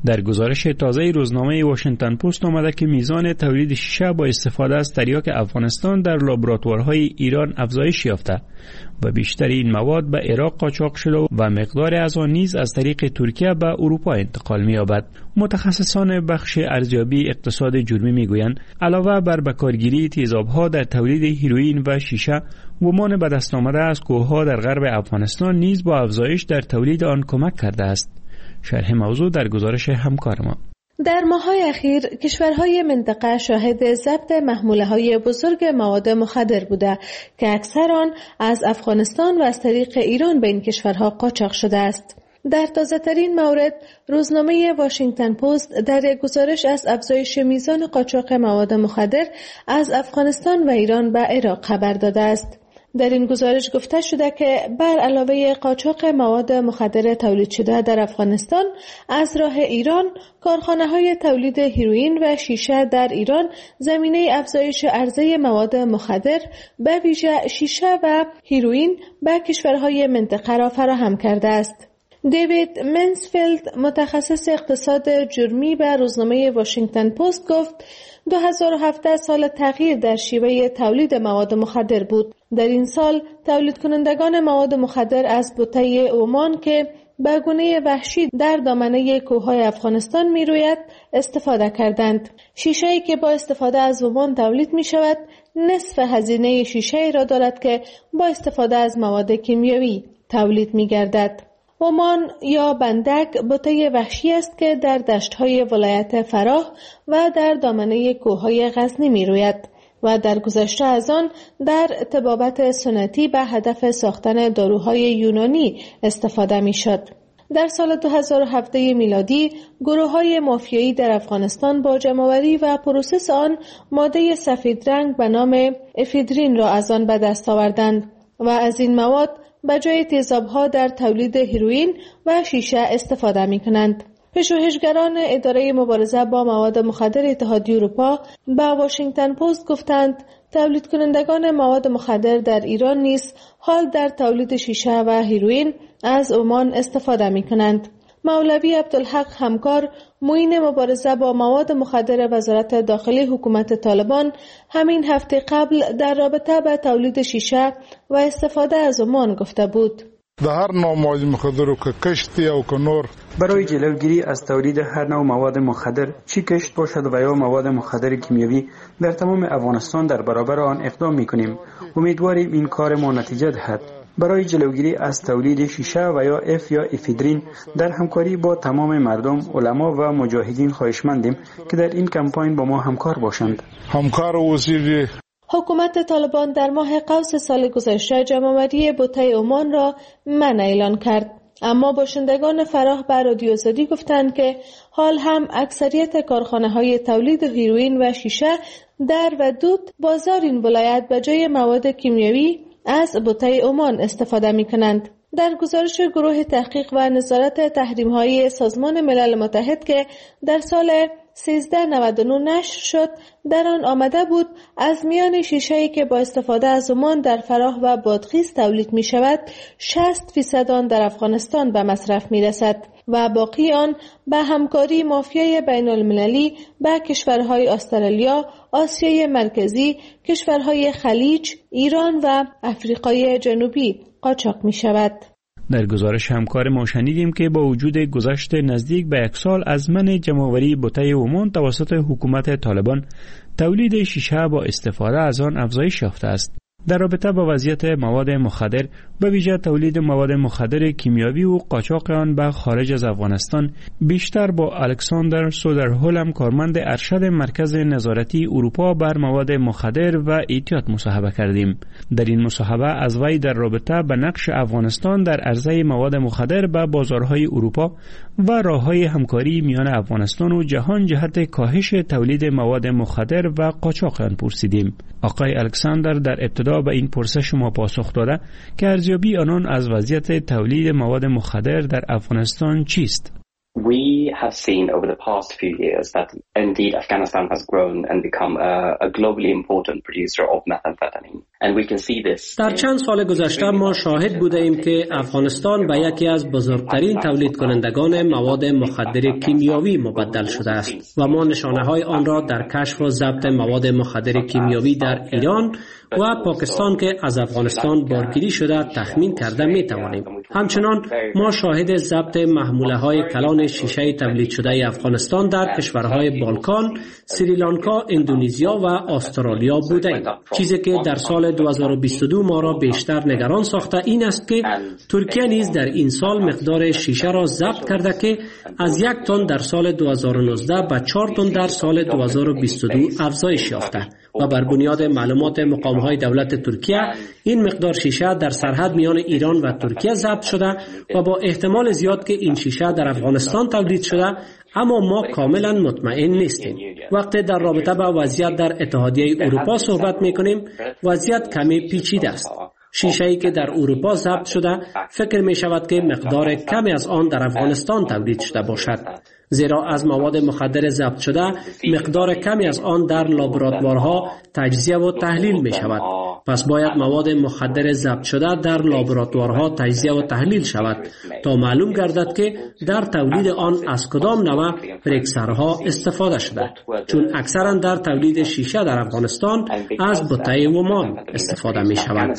در گزارش تازه روزنامه واشنگتن پست آمده که میزان تولید شیشه با استفاده از تریاک افغانستان در لابراتوارهای ایران افزایش یافته و بیشتر این مواد به عراق قاچاق شده و مقدار از آن نیز از طریق ترکیه به اروپا انتقال می‌یابد. متخصصان بخش ارزیابی اقتصاد جرمی میگویند علاوه بر بکارگیری تیزاب‌ها در تولید هیروئین و شیشه، ومان به دست آمده از کوه‌ها در غرب افغانستان نیز با افزایش در تولید آن کمک کرده است. شرح موضوع در گزارش همکار ما. در ماه‌های اخیر کشورهای منطقه شاهد ضبط محموله‌های بزرگ مواد مخدر بوده که اکثر آن از افغانستان و از طریق ایران به این کشورها قاچاق شده است. در تازه‌ترین مورد روزنامه واشنگتن پست در گزارش از افزایش میزان قاچاق مواد مخدر از افغانستان و ایران به عراق خبر داده است. در این گزارش گفته شده که بر علاوه قاچاق مواد مخدر تولید شده در افغانستان، از راه ایران کارخانه‌های تولید هیروئین و شیشه در ایران زمینه افزایش عرضه مواد مخدر به ویژه شیشه و هیروئین به کشورهای منطقه را فراهم کرده است. دیوید منسفیلد متخصص اقتصاد جرمی به روزنامه واشنگتن پست گفت دو هزار و هفده سال تغییر در شیوه تولید مواد مخدر بود. در این سال تولید کنندگان مواد مخدر از بوته عمان که به گونه وحشی در دامنه کوههای افغانستان می روید استفاده کردند. شیشه‌ای که با استفاده از عمان تولید می شود نصف هزینه شیشه‌ای را دارد که با استفاده از مواد کیمیایی تولید می گردد. عمان یا بندک بوته وحشی است که در دشت‌های ولایت فراه و در دامنه کوههای غزنی می روید و در گذشته از آن در طبابت سنتی به هدف ساختن داروهای یونانی استفاده می شد. در سال دو هزار و هفده میلادی گروه‌های مافیایی در افغانستان با جمع‌آوری و پروسس آن ماده سفید رنگ به نام افیدرین را از آن به دست آوردند و از این مواد به جای تیزاب‌ها در تولید هیروئین و شیشه استفاده می‌کنند. پژوهشگران اداره مبارزه با مواد مخدر اتحادیه اروپا به واشنگتن پست گفتند تولید کنندگان مواد مخدر در ایران نیز حال در تولید شیشه و هیروئین از عمان استفاده می‌کنند. مولوی عبدالحق همکار، معین مبارزه با مواد مخدر وزارت داخلی حکومت طالبان، همین هفته قبل در رابطه با تولید شیشه و استفاده از عمان گفته بود: در هر نوع مواد مخدر و که کشتی و که نور برای جلوگیری از تولید هر نوع مواد مخدر، چی کشت باشد و یا مواد مخدر کیمیایی، در تمام افغانستان در برابر آن اقدام می‌کنیم. امیدواریم این کار ما نتیجه دهد. برای جلوگیری از تولید شیشه و یا اف یا افیدرین در همکاری با تمام مردم، علما و مجاهدین خواهشمندیم که در این کمپاین با ما همکار باشند. همکار وزیر حکومت طالبان در ماه قوس سال گذشته جمع‌آوری بوته عمان را منع اعلان کرد، اما باشندگان فراه به رادیو آزادی گفتند که حال هم اکثریت کارخانه‌های تولید هیروئین و شیشه در و دود بازار این ولایت به جای مواد کیمیایی از بوته عمان استفاده می کنند. در گزارش گروه تحقیق و نظارت تحریم‌های سازمان ملل متحد که در سال سیزده نود و نه نشر شد، در آن آمده بود از میان شیشه‌ای که با استفاده از عمان در فراه و بادغیس تولید می شود، شصت فیصد آن در افغانستان به مصرف می رسد و باقی آن به همکاری مافیای بین المللی به کشورهای استرالیا، آسیای مرکزی، کشورهای خلیج، ایران و افریقای جنوبی قاچاق می شود. در گزارش همکار ما شنیدیم که با وجود گذشت نزدیک به یک سال از منع جمع‌آوری بوته عمان توسط حکومت طالبان، تولید شیشه با استفاده از آن افزایش یافته است. در رابطه با وضعیت مواد مخدر، به ویژه تولید مواد مخدر کیمیایی و قاچاق آن به خارج از افغانستان، بیشتر با الکساندر سودرهولم، کارمند ارشد مرکز نظارتی اروپا بر مواد مخدر و احتیاط مصاحبه کردیم. در این مصاحبه از وی در رابطه به نقش افغانستان در عرضه مواد مخدر به بازارهای اروپا و راه‌های همکاری میان افغانستان و جهان جهت کاهش تولید مواد مخدر و قاچاق آن پرسیدیم. آقای الکساندر در ابتدا به این پرسش ما پاسخ داده که ارزیابی آنان از وضعیت تولید مواد مخدر در افغانستان چیست؟ We have seen over the past few years that indeed Afghanistan has grown and become a, a globally important producer of methamphetamine. در چند سال گذشته ما شاهد بودیم که افغانستان به یکی از بزرگترین تولید کنندگان مواد مخدر کیمیاوی مبدل شده است و ما نشانه های آن را در کشف و ضبط مواد مخدر کیمیاوی در ایران و پاکستان که از افغانستان بارگیری شده تخمین کرده می توانیم. همچنان ما شاهد ضبط محموله های کلان شیشه تولید شده افغانستان در کشورهای بالکان، سریلانکا، اندونزیا و استرالیا بودیم. چیزی که در سال دو هزار و بیست و دو ما را بیشتر نگران ساخته این است که ترکیه نیز در این سال مقدار شیشه را ضبط کرده که از یک تن در سال دو هزار و نوزده به چهار تن در سال دو هزار و بیست و دو افزایش یافته و بر بنیاد معلومات مقام‌های دولت ترکیه این مقدار شیشه در سرحد میان ایران و ترکیه ضبط شده و با احتمال زیاد که این شیشه در افغانستان تولید شده، اما ما کاملا مطمئن نیستیم. وقتی در رابطه با وضعیت در اتحادیه اروپا صحبت میکنیم، وضعیت کمی پیچیده است. شیشه‌ای که در اروپا ضبط شده فکر می شود که مقدار کمی از آن در افغانستان تولید شده باشد، زیرا از مواد مخدر ضبط شده مقدار کمی از آن در لابراتوارها تجزیه و تحلیل می شود. پس باید مواد مخدر ضبط شده در لابراتوارها تجزیه و تحلیل شود تا معلوم گردد که در تولید آن از کدام نوع پرکسرها استفاده شده، چون اکثرا در تولید شیشه در افغانستان از بوته ومان استفاده می شود.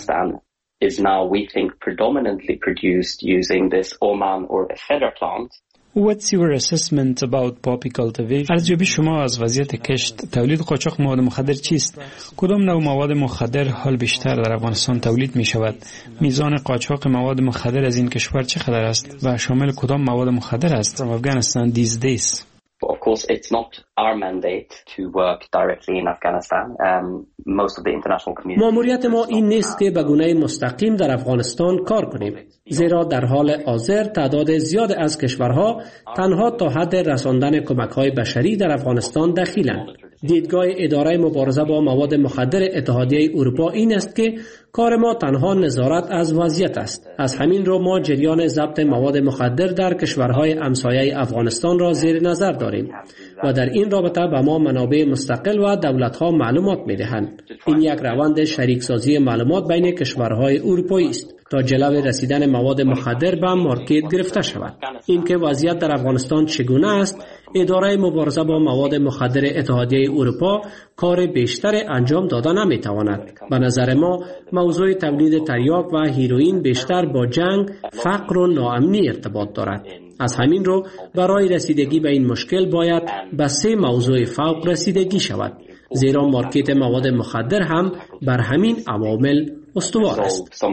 is now we think predominantly produced using this Oman or Feather plant. What's your assessment about poppy cultivation? ارزیابی شما از وضعیت کشت تولید قاچاق مواد مخدر چیست؟ کدام نوع مواد مخدر حال بیشتر در افغانستان تولید می شود؟ میزان قاچاق مواد مخدر از این کشور چقدر است و شامل کدام مواد مخدر است from Afghanistan these days? Of course, it's not our mandate to work directly in Afghanistan. Um, most of the international community. ماموریت ما این نیست که به گونه مستقیم در افغانستان کار کنیم، زیرا در حال حاضر تعداد زیاد از کشورها تنها تا حد رساندن کمک‌های بشری در افغانستان دخیلند. دیدگاه اداره مبارزه با مواد مخدر اتحادیه اروپا این است که کار ما تنها نظارت از وضعیت است. از همین رو ما جریان ضبط مواد مخدر در کشورهای همسایه افغانستان را زیر نظر داریم و در این رابطه به ما منابع مستقل و دولت‌ها معلومات می‌دهند. این یک روند شریکسازی معلومات بین کشورهای اروپایی است تا جلوی رسیدن مواد مخدر به مارکت گرفته شود. اینکه وضعیت در افغانستان چگونه است، اداره مبارزه با مواد مخدر اتحادیه اروپا کار بیشتر انجام داده نمیتواند. به نظر ما موضوع تولید تریاک و هیروئین بیشتر با جنگ، فقر و ناامنی ارتباط دارد. از همین رو برای رسیدگی به این مشکل باید به سه موضوع فوق رسیدگی شود، زیرا مارکت مواد مخدر هم بر همین عوامل استوار است.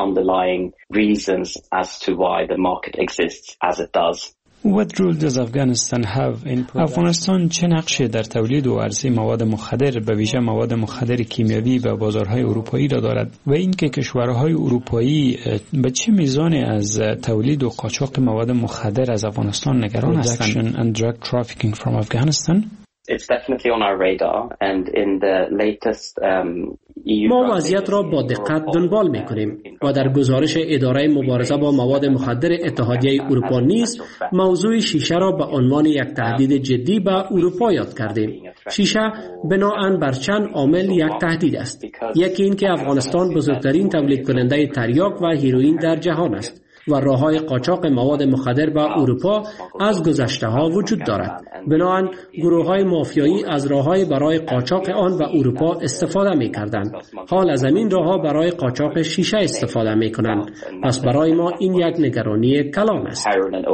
What role does Afghanistan have in افغانستان چه نقشی در تولید و عرضه مواد مخدر به ویژه مواد مخدر کیمیاوی به بازارهای اروپایی را دارد و اینکه کشورهای اروپایی به چه میزانی از تولید و قاچاق مواد مخدر از افغانستان نگران هستند؟ and drug trafficking from Afghanistan? It's definitely on our radar and in the latest um, E U ما وضعیت را با دقت دنبال می‌کنیم و در گزارش اداره مبارزه با مواد مخدر اتحادیه اروپا نیز موضوع شیشه را به عنوان یک تهدید جدی به اروپا یاد کردیم. شیشه بنااً بر چند عامل یک تهدید است. یکی این که افغانستان بزرگترین تولید کننده تریاک و هیروئین در جهان است و راه‌های قاچاق مواد مخدر به اروپا از گذشته‌ها وجود دارد. بنابراین گروه‌های مافیایی از راه‌های برای قاچاق آن به اروپا استفاده می‌کردند. حال از این راه‌ها برای قاچاق شیشه استفاده می‌کنند. پس برای ما این یک نگرانی کلان است.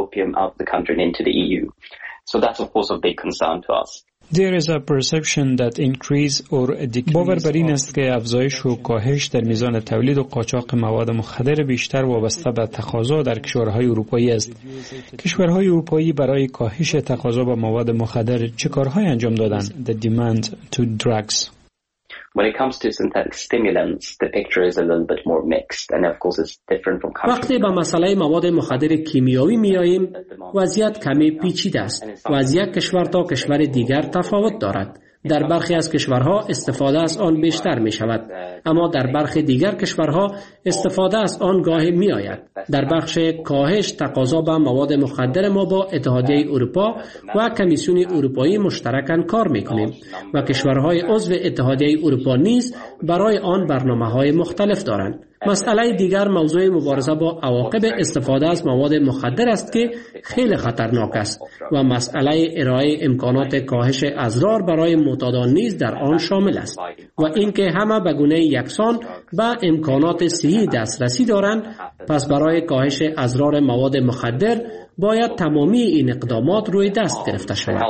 There is a perception that increase or decrease باور بر این است که افزایش و کاهش در میزان تولید و قاچاق مواد مخدر بیشتر وابسته به تقاضا در کشورهای اروپایی است. کشورهای اروپایی برای کاهش تقاضا به مواد مخدر چه کارهای انجام دادند؟ The demand to drugs. When it comes to synthetic stimulants, the picture is a little bit more mixed, and of course it's different from country. وقتی به مسئله مواد مخدر کیمیایی میاییم، وضعیت کمی پیچیده است و از یک کشور تا کشور دیگر تفاوت دارد. در برخی از کشورها استفاده از آن بیشتر می شود، اما در برخی دیگر کشورها استفاده از آن گاهی می آید. در بخش کاهش تقاضا به مواد مخدر ما با اتحادیه اروپا و کمیسیون اروپایی مشترکاً کار می کنیم و کشورهای عضو اتحادیه اروپا نیز برای آن برنامه‌های مختلف دارند. مسئله دیگر موضوع مبارزه با عواقب استفاده از مواد مخدر است که خیلی خطرناک است و مسئله ارائه امکانات کاهش اضرار برای معتادان نیز در آن شامل است و اینکه همه به گونه یکسان به امکانات صحی دسترسی دارند. پس برای کاهش اضرار مواد مخدر باید تمامی این اقدامات روی دست گرفته شود.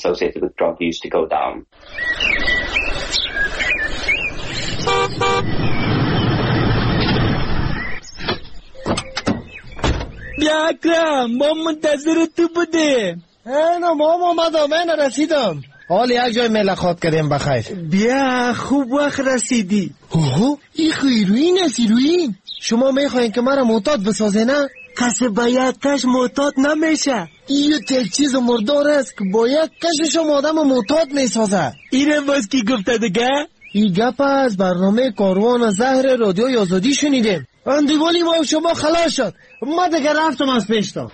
بیا اکرم، ما منتظر تو بودیم. اینا ما اومدم، من رسیدم. حالی یک جای ملاقات کردیم بخیر. بیا خوب وقت رسیدی. اوه این خیروین است ایروین. شما میخواین که مرا معتاد بسازه نه؟ کسی باید کش معتاد نمیشه. این یک چیز مردار است که باید کششم آدم معتاد میسازه. اینم باز کی گفته دیگه؟ این گپ از برنامه کاروان زهر رادیوی آزادی شنیدیم. اندیوالی ما شما خلاص شد. ما دیگه رفتم از پیشتا.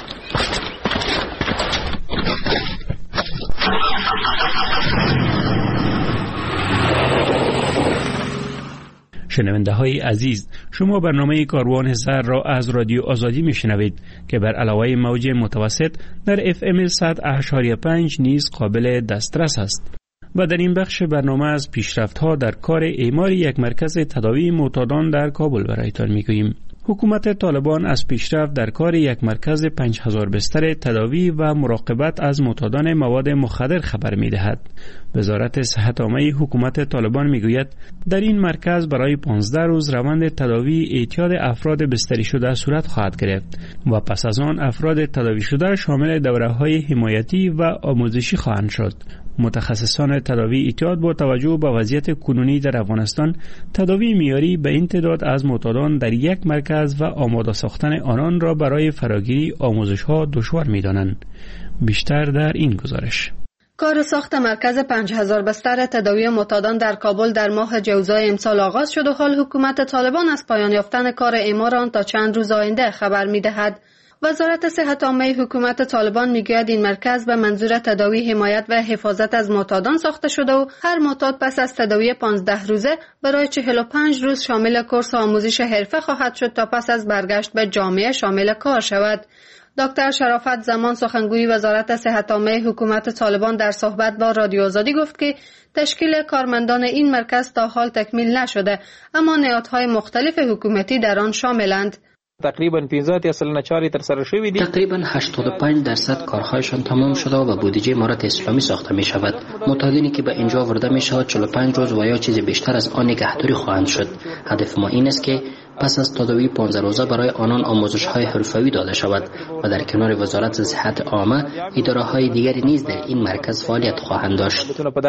شنونده های عزیز، شما برنامه کاروان زهر را از رادیو آزادی میشنوید که بر علاوه موج متوسط در اف ام صد و هشت و پنج نیز قابل دسترس است. و در این بخش برنامه از پیشرفت‌ها در کار اعمار یک مرکز تداوی معتادان در کابل برایتان میگوییم. حکومت طالبان از پیشرفت در کار یک مرکز پنج هزار بستر تداوی و مراقبت از معتادان مواد مخدر خبر می‌دهد. وزارت صحت عامه حکومت طالبان میگوید در این مرکز برای پانزده روز روند تداوی اعتیاد افراد بستری شده صورت خواهد گرفت و پس از آن افراد تداوی شده شامل دوره‌های حمایتی و آموزشی خواهند شد. متخصصان تداوی اعتیاد با توجه به وضعیت کنونی در افغانستان تداوی معیاری به این تعداد از معتادان در یک مرکز و آماده ساختن آنان را برای فراگیری آموزش‌ها دشوار می‌دانند. بیشتر در این گزارش. کار ساخت مرکز پنج هزار بستر تداوی معتادان در کابل در ماه جوزای امسال آغاز شد و حال حکومت طالبان از پایان یافتن کار اعمار آن تا چند روز آینده خبر می‌دهد. وزارت صحت عامه حکومت طالبان میگوید این مرکز به منظور تداوی حمایت و حفاظت از معتادان ساخته شده و هر معتاد پس از تداوی پانزده روزه برای چهل و پنج روز شامل کورس آموزش حرفه خواهد شد تا پس از برگشت به جامعه شامل کار شود. دکتر شرافت زمان سخنگوی وزارت صحت عامه حکومت طالبان در صحبت با رادیو آزادی گفت که تشکیل کارمندان این مرکز تا حال تکمیل نشده، اما نهادهای مختلف حکومتی در آن شاملند. تقریبا پانزده سلنه چاری تر سره شوی دی. تقریبا هشتاد و پنج درصد کارهایشان تمام شده و بودجه امارت اسلامی ساخته می شود. معتادینی که به اینجا آورده می شود چهل و پنج روز و یا چیز بیشتر از آن نگهداری خواهند شد. هدف ما این است که پس از تداوی پانزده روزه برای آنان آموزش‌های حرفه‌ای داده شود و در کنار وزارت صحت عامه اداره‌های دیگری نیز در این مرکز فعالیت خواهند داشت.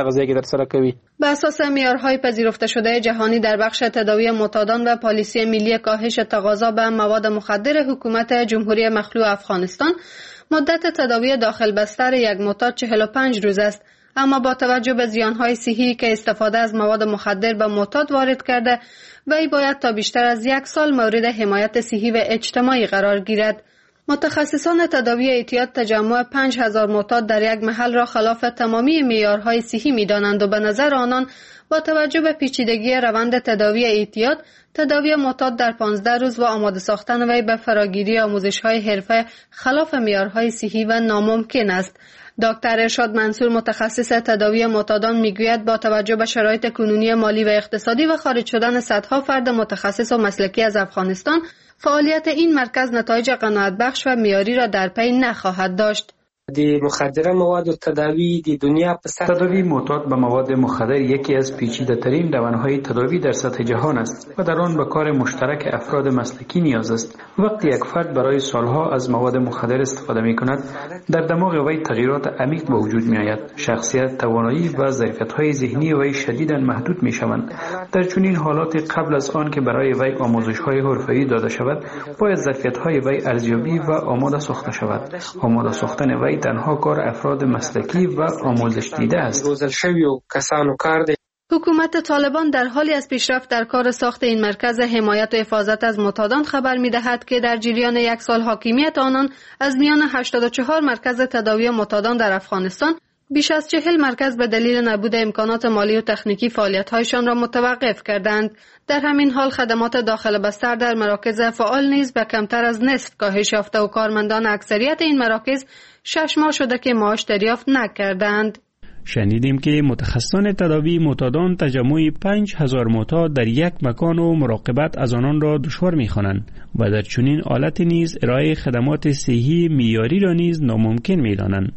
به اساس معیارهای پذیرفته شده جهانی در بخش تداوی معتادان و پالیسی ملی کاهش تقاضا به مواد مخدر حکومت جمهوری مخلوع افغانستان، مدت تداوی داخل بستر یک معتاد چهل و پنج روز است. اما با توجه به زیانهای صحی که استفاده از مواد مخدر به معتاد وارد کرده، وی باید تا بیشتر از یک سال مورد حمایت صحی و اجتماعی قرار گیرد. متخصصان تداوی اعتیاد تجمع پنج هزار معتاد در یک محل را خلاف تمامی معیارهای صحی می‌دانند و به نظر آنان با توجه به پیچیدگی روند تداوی اعتیاد، تداوی معتاد در پانزده روز و آماده ساختن وی به فراگیری آموزش‌های حرفه خلاف معیارهای صحی و ناممکن است. دکتر ارشاد منصور متخصص تداوی معتادان میگوید با توجه به شرایط کنونی مالی و اقتصادی و خارج شدن صدها فرد متخصص و مسلکی از افغانستان، فعالیت این مرکز نتایج قناعت بخش و معیاری را در پی نخواهد داشت. دی مخدر مواد و تداوی دی دنیا پسر تداوی معتاد به مواد مخدر یکی از پیچیده ترین روانهای تداوی در سطح جهان است و در آن به کار مشترک افراد مسلکی نیاز است. وقتی یک فرد برای سالها از مواد مخدر استفاده می کند، در دماغ وی تغییرات عمیق به وجود می آید. شخصیت، توانایی و ظرفیت‌های ذهنی وی شدیداً محدود می شوند. در چنین حالات قبل از آن که برای وی آموزش‌های حرفه‌ای داده شود، باید ظرفیت‌های وی ارزیابی و آماده ساخته شود. آماده ساختن وی ای تنها کار افراد مسلکی و آموزش دیده است. حکومت طالبان در حالی از پیشرفت در کار ساخت این مرکز حمایت و حفاظت از معتادان خبر می‌دهد که در جریان یک سال حاکمیت آنان از میان هشتاد و چهار مرکز تداوی معتادان در افغانستان بیش از چهل مرکز به دلیل نبود امکانات مالی و تکنیکی فعالیت‌هایشان را متوقف کردند. در همین حال خدمات داخل بستر در مراکز فعال نیز به کمتر از نصف کاهش یافته و کارمندان اکثریت این مراکز شش ماه شده که معاش دریافت نکردند. شنیدیم که متخصصان تداوی معتادان تجمع پنج هزار معتاد در یک مکان و مراقبت از آنان را دشوار می‌خوانند و در چنین حالت نیز ارائه خدمات صحی معیاری را نیز ناممکن می‌دانند.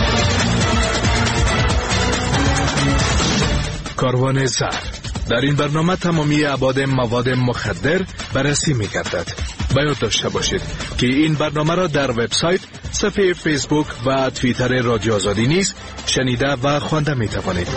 کاروان زهر در این برنامه تمامی ابعاد مواد مخدر بررسی می‌گردد. باید داشته باشید که این برنامه را در وبسایت، صفحه فیسبوک و توییتر رادیو آزادی نیز شنیده و خوانده می‌توانید.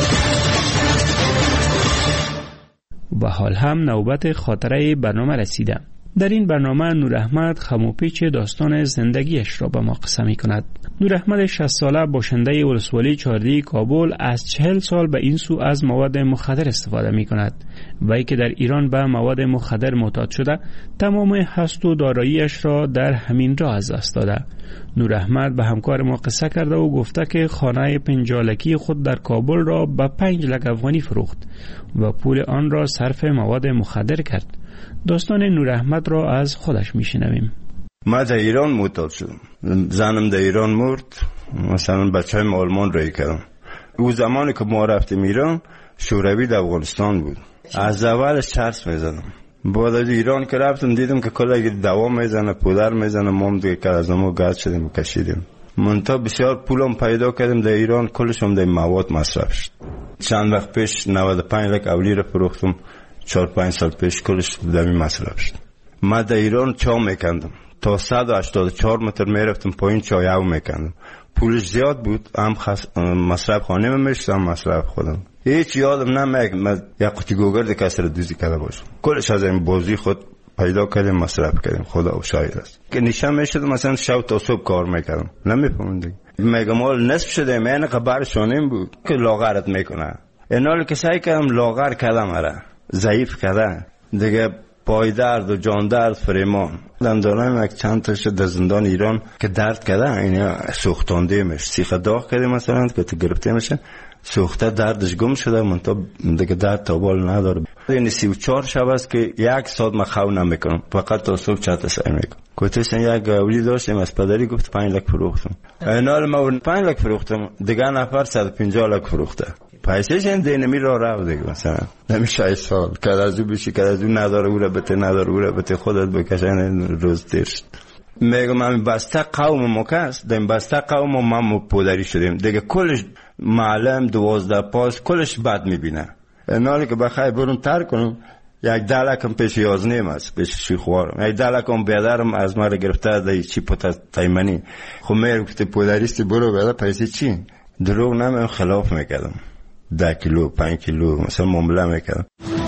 و حال هم نوبت خاطره برنامه رسیده. در این برنامه نور احمد خموپیچ داستان زندگیش را به ما قصه می کند. نور احمد شصت ساله باشنده ولسوالی چهارده کابل از چهل سال به این سو از مواد مخدر استفاده می کند. وی که در ایران به مواد مخدر معتاد شده تمام هست و داراییش را در همین راه از دست داده. نور احمد به همکار ما قصه کرده و گفته که خانه پنجالکی خود در کابل را به پنج لک افغانی فروخت و پول آن را صرف مواد مخدر کرد. داستان نور احمد را از خودش میشنویم. ما در ایران معتاد شدم. زنم در ایران مرد. مثلا بچه‌م آلمان رای کردم. او زمانی که ما رفتیم ایران شوروی در افغانستان بود. از اولش چرس میزدم. بعد از ایران که رفتم دیدم که کلا دوا میزنه، پودر میزنه، ما دیگه که از ما گرد شدیم کشیدیم. منتها بسیار پولم پیدا کردم در ایران، کلشم در مواد مصرف شد. چند وقت پیش نود و پنج لک اولی را فروختم. چهار پنج سال پیش کلش دمی مصرف شد. ما در ایران چا میکندم تا صد و هشتاد و چهار متر میرفتم پایین چایو میکندم. پولش زیاد بود، هم خس... مصرف خانه من میشتم، مصرف خودم هیچ یادم نمیاد. من یک قطی گوگرد کسر دوزی کرده باشم. کلش از این بازی خود پیدا کردیم مصرف کردیم. خدا و شاهد است که نشان میشد مثلا شب تا صبح کار میکردم. نمیفهمیدم میگم مال نصف شده من خبر شونیم بود که لاغرت میکنه. اینال که سعی کردم لاغر کردم اره ضعیف کرده دیگه، پای درد و جان درد فریمان دندانم یک چند تاش در زندان ایران که درد کرده این سوختانده میشه، سیخ داغ کرده مثلا که تو گرفته میشه سوخته دردش گم شده منتها دیگه درد تابال نداره. این سی و چهار شب است که یک ساعت من خو نمیکنم، فقط تا صبح چت سعی میکنم. گفتش یک گولی داشتیم از پدری گفت پنج لک فروختم. اینال ما پنج لک فروختم، دیگه نفر صد و پنجاه لک فروخته. پیسهش این دینمی را رو دیگه مثلا نمیشه ای سال که از او بشی که از او نداره او را بته نداره او را بته خودت بکشن روز دیر شد. میگم من بسته قوم مکس دیم بسته قوم ما پودری شدیم دیگه، کلش معلم دوازده پاس کلش بد میبینه. اینالی که بخوای برون تر کنم یک دلکم پیش یازنیم است پیش شیخوارم، یک دلکم بیادرم از ما را گرفته دی چی پتا تایمنی. خب میگم که پودریستی برو بیاده پیسی چی دروغ نمیم خلاف میکردم. ده کیلو پنج کیلو مثلا معامله میکردم.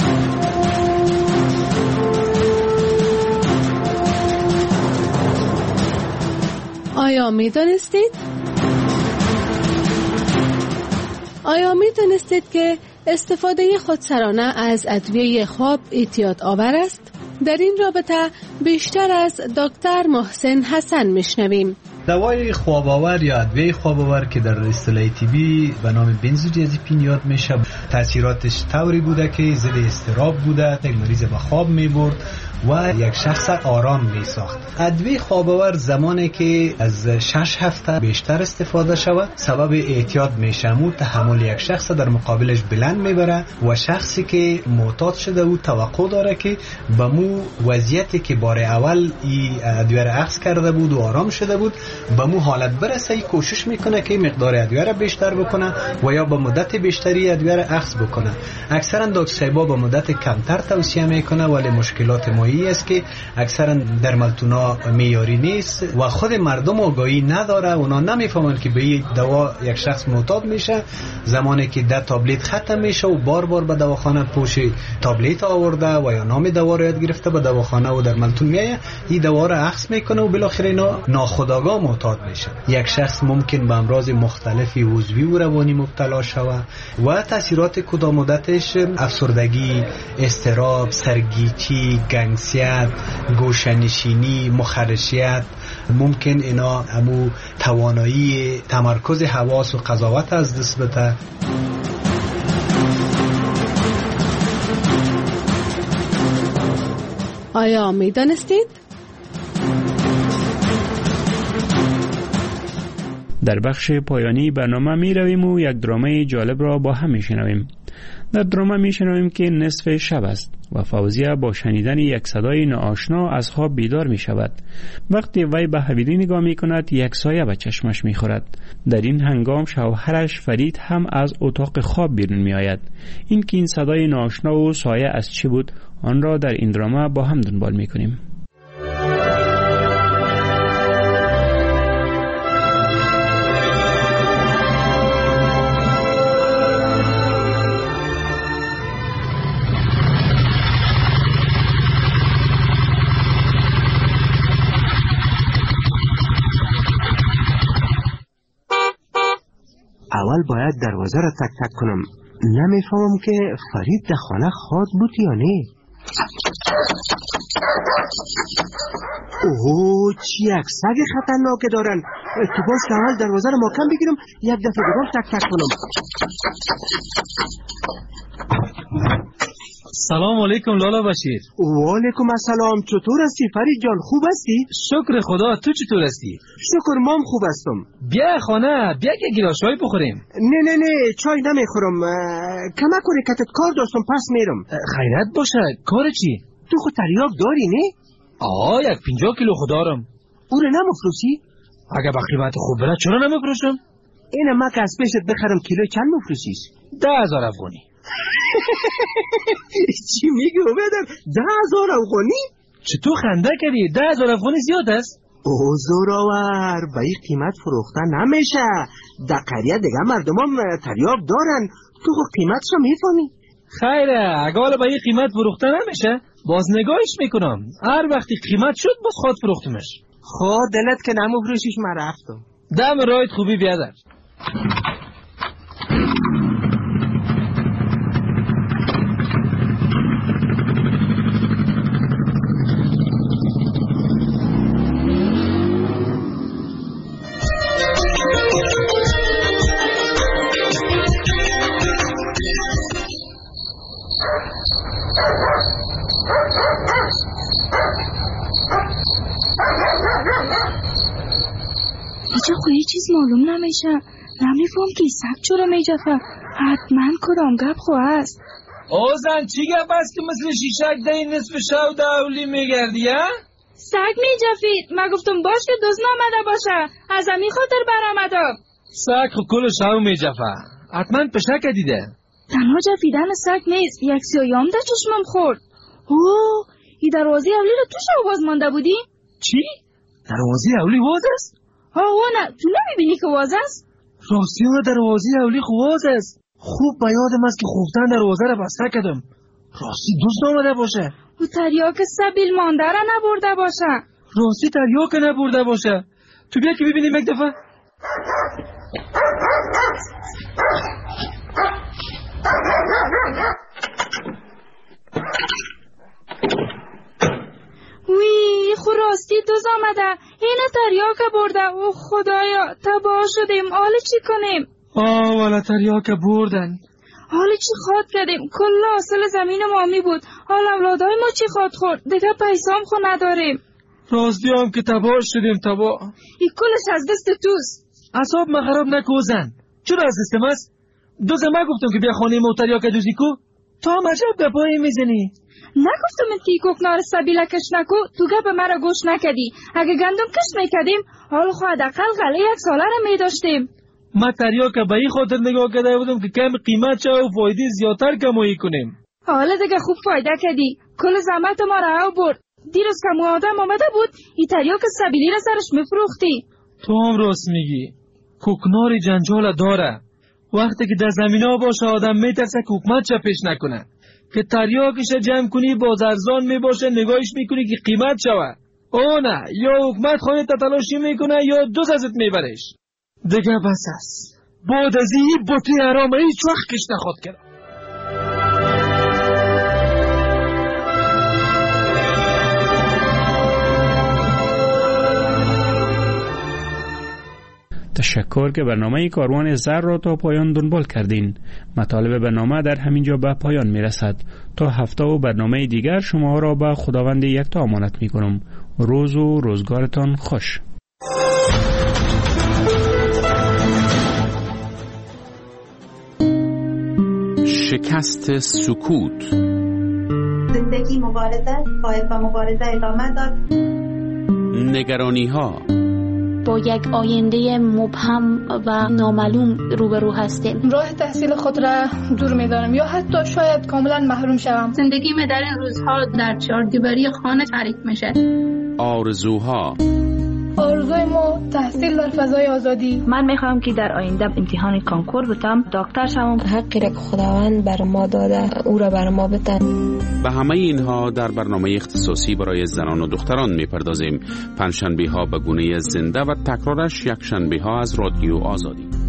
آیا میدانستید؟ آیا میدانستید که استفاده خودسرانه از ادویه خواب اعتیاد آور است؟ در این رابطه بیشتر از دکتر محسن حسن میشنویم. دوای خواب آور یا ادویه خواب آور که در اصطلاح طبی به نام بنزودیازپین یاد میشه، تاثیراتش طوری بوده که ضد اضطراب بوده، یک مریض به خواب میبرد و یک شخص آرام می ساخت. ادویه خواب آور زمانی که از شش هفته بیشتر استفاده شود سبب اعتیاد میشه. مو تحمل یک شخص در مقابلش بلند میبره و شخصی که معتاد شده بود توقع داره که به مو وضعیتی که بار اول ای ادویه را اخذ کرده بود و آرام شده بود به مو حالت برسه، کوشش میکنه که مقدار ادویه را بیشتر بکنه و یا به مدت بیشتری ادویه را اخذ بکنه. اکثرا دکتر صاحبا به مدت کمتر توصیه میکنه ولی مشکلات مایی طبیعی است که اکثرا در ملتونا معیاری نیست و خود مردم آگاهی نداره. اونا نمیفهمن که به این دوا یک شخص معتاد میشه زمانی که ده تابلت ختم میشه و بار بار به دواخانه پوش تابلت آورده و یا نام دوا رو یاد گرفته به دواخانه و در ملتون میایه، این دوا رو اخذ میکنه و بالاخره اینا ناخودآگاه معتاد میشه. یک شخص ممکن به امراض مختلفی عضوی و روانی مبتلا شود و تاثیرات کوتاه مدتش افسردگی، اضطراب، سرگیجی، گنگسیت، گوشه‌نشینی، مخرشیت، ممکن اینا همو توانایی تمرکز حواس و قضاوت از دست بده. آیا میدانستید؟ در بخش پایانی برنامه می رویم و یک درامه جالب را با هم می شنویم. در درامه می شنویم که نصف شب است و فوزیه با شنیدن یک صدای ناآشنا از خواب بیدار می شود. وقتی وی به حویلی نگاه می کند یک سایه به چشمش می خورد. در این هنگام شوهرش فرید هم از اتاق خواب بیرون می آید. این که این صدای ناآشنا و سایه از چی بود آن را در این درامه با هم دنبال می کنیم. اول باید دروازه را تک تک کنم. نمیفهمم که فرید در خانه خواد بود یا نه. اوه چی یک سگ خطرناک دارن. تو باش که اول دروازه را محکم بگیرم یک دفعه دیگر تک تک کنم. سلام علیکم لالا بشیر. و علیکم السلام. چطور هستی فرید جان؟ خوب هستی؟ شکر خدا. تو چطور هستی؟ شکر مام خوب هستم. بیا خانه بیا که گیلاس چای بخوریم. نه نه نه چای نمیخورم. کمک کنی کتت کار داشتم پس میرم. خیرت باشه. کار چی؟ تو خود تریاک داری نه؟ آه یک پنجاه کیلو خود دارم. او رو نمفروشی؟ اگه با قیمت خوب بره چرا نمیفروشم؟ اینه ما که از پیشت بخرم کیلو چند مفروشیش؟ ده هزار افغانی. چی میگی اومدم؟ ده هزار افغانی؟ چطور خنده کردی؟ ده هزار افغانی زیاد است؟ او زوراور به این قیمت فروخته نمیشه. در قریه دیگه مردم هم تریاک دارن. تو خود قیمتش رو میفهمی؟ خیره اگه حالا به این قیمت فروخته نمیشه باز نگاهش میکنم. هر وقتی قیمت شد باز خود فروختمش. خود دلت که نمفروشیش من رفتم. دم رایت خوبی بیادر. ایجا خواهی چیز معلوم نمیشه. نمیفهم که سگ چرا میجفه. حتما کدام گپ خواه است. اوزن چی گپ است که مثل شیشک در این نصف شب دولی میگردی ها؟ سگ میجفید. من گفتم باش که دوز نامده باشه. از همین خاطر برآمدم. سگ خب کل شب میجفه. حتما پشک دیده. تنها جفیدن سگ نیست. یک سیایم در چشمم خورد. اوه ای دروازه اولی رو توش آواز مانده بودی؟ چی؟ دروازه اولی واز است؟ ها نه تو نمیبینی که واز است؟ راستی اون دروازه اولی خواز است. خوب به یادم است که خوفتن دروازه رو بسته کردم. راستی دوست نامده باشه. او تریاک سبیل مانده را نبرده باشه. راستی تریاک نبرده باشه. تو بیا که ببینیم یک دفعه. وی خو راستی دوز آمده. اینه تریاک برده. او خدایا تباه شدیم. حالا چی کنیم؟ آه والا تریاک بردن. حالا چی خواد کردیم؟ کل حاصل زمین مامی بود. حالا اولادای ما چی خواد خورد؟ دیگه پیسام خو نداریم. راستی هم که تباه شدیم تباه. این کلش از دست توست. اصاب ما خراب نکو زن. چرا از دستم است؟ دوزه ما گفتم که بیا خانه ما تریاک دوزی کو. تو هم عجب گپایی میزنی. نگفتم تی کوکنار سبیله کش نکو. تو گپ مرا گوش نکدی. اگه گندم کش میکدیم حال خو حداقل غله یک ساله را میداشتیم. ما تریاک به این خاطر نگاه کرده بودم که کم قیمت شه و فایده زیادتر کمایی کنیم. حالا دیگه خوب فایده کردی. کل زحمت ما را برد. دیروز که مو آدم آمده بود این تریاک سبیلی را سرش میفروختی. تو هم راست میگی. کوکنار جنجال داره. وقتی که در زمین ها باشه آدم میترسه که حکومت چه پیش نکنه. که تریاکش جمع کنی بازارزان میباشه نگاهش میکنی که قیمت شوه. او نه یا حکومت خواهی تلاشی میکنه یا دوز ازت میبرش. دیگه بس است. بعد از این بوتی حرام هیچ وقت کش نخواد کرد. تشکر که برنامه کاروان زر را تا پایان دنبال کردین. مطالب برنامه در همینجا به پایان می رسد. تا هفته و برنامه دیگر شما را به خداوند یکتا امانت می کنم. روز و روزگارتان خوش. شکست سکوت. زندگی مبارزه، باید با مبارزه ادامه داد. نگرانی ها. با یک آینده مبهم و نامعلوم روبرو هستیم. راه تحصیل خود را دور می‌دارم یا حتی شاید کاملا محروم شوم. زندگی من در این روزها در چهار دیواری خانه تعریف میشه. آرزوها. آرزوی ما تحصیل در فضای آزادی. من میخوام که در آینده امتحان کانکور بتم، دکتر شوم. حقی را که خداوند بر ما داده او را بر ما بتن. به همه اینها در برنامه اختصاصی برای زنان و دختران میپردازیم. پنجشنبه ها به گونه زنده و تکرارش یک شنبه ها از رادیو آزادی.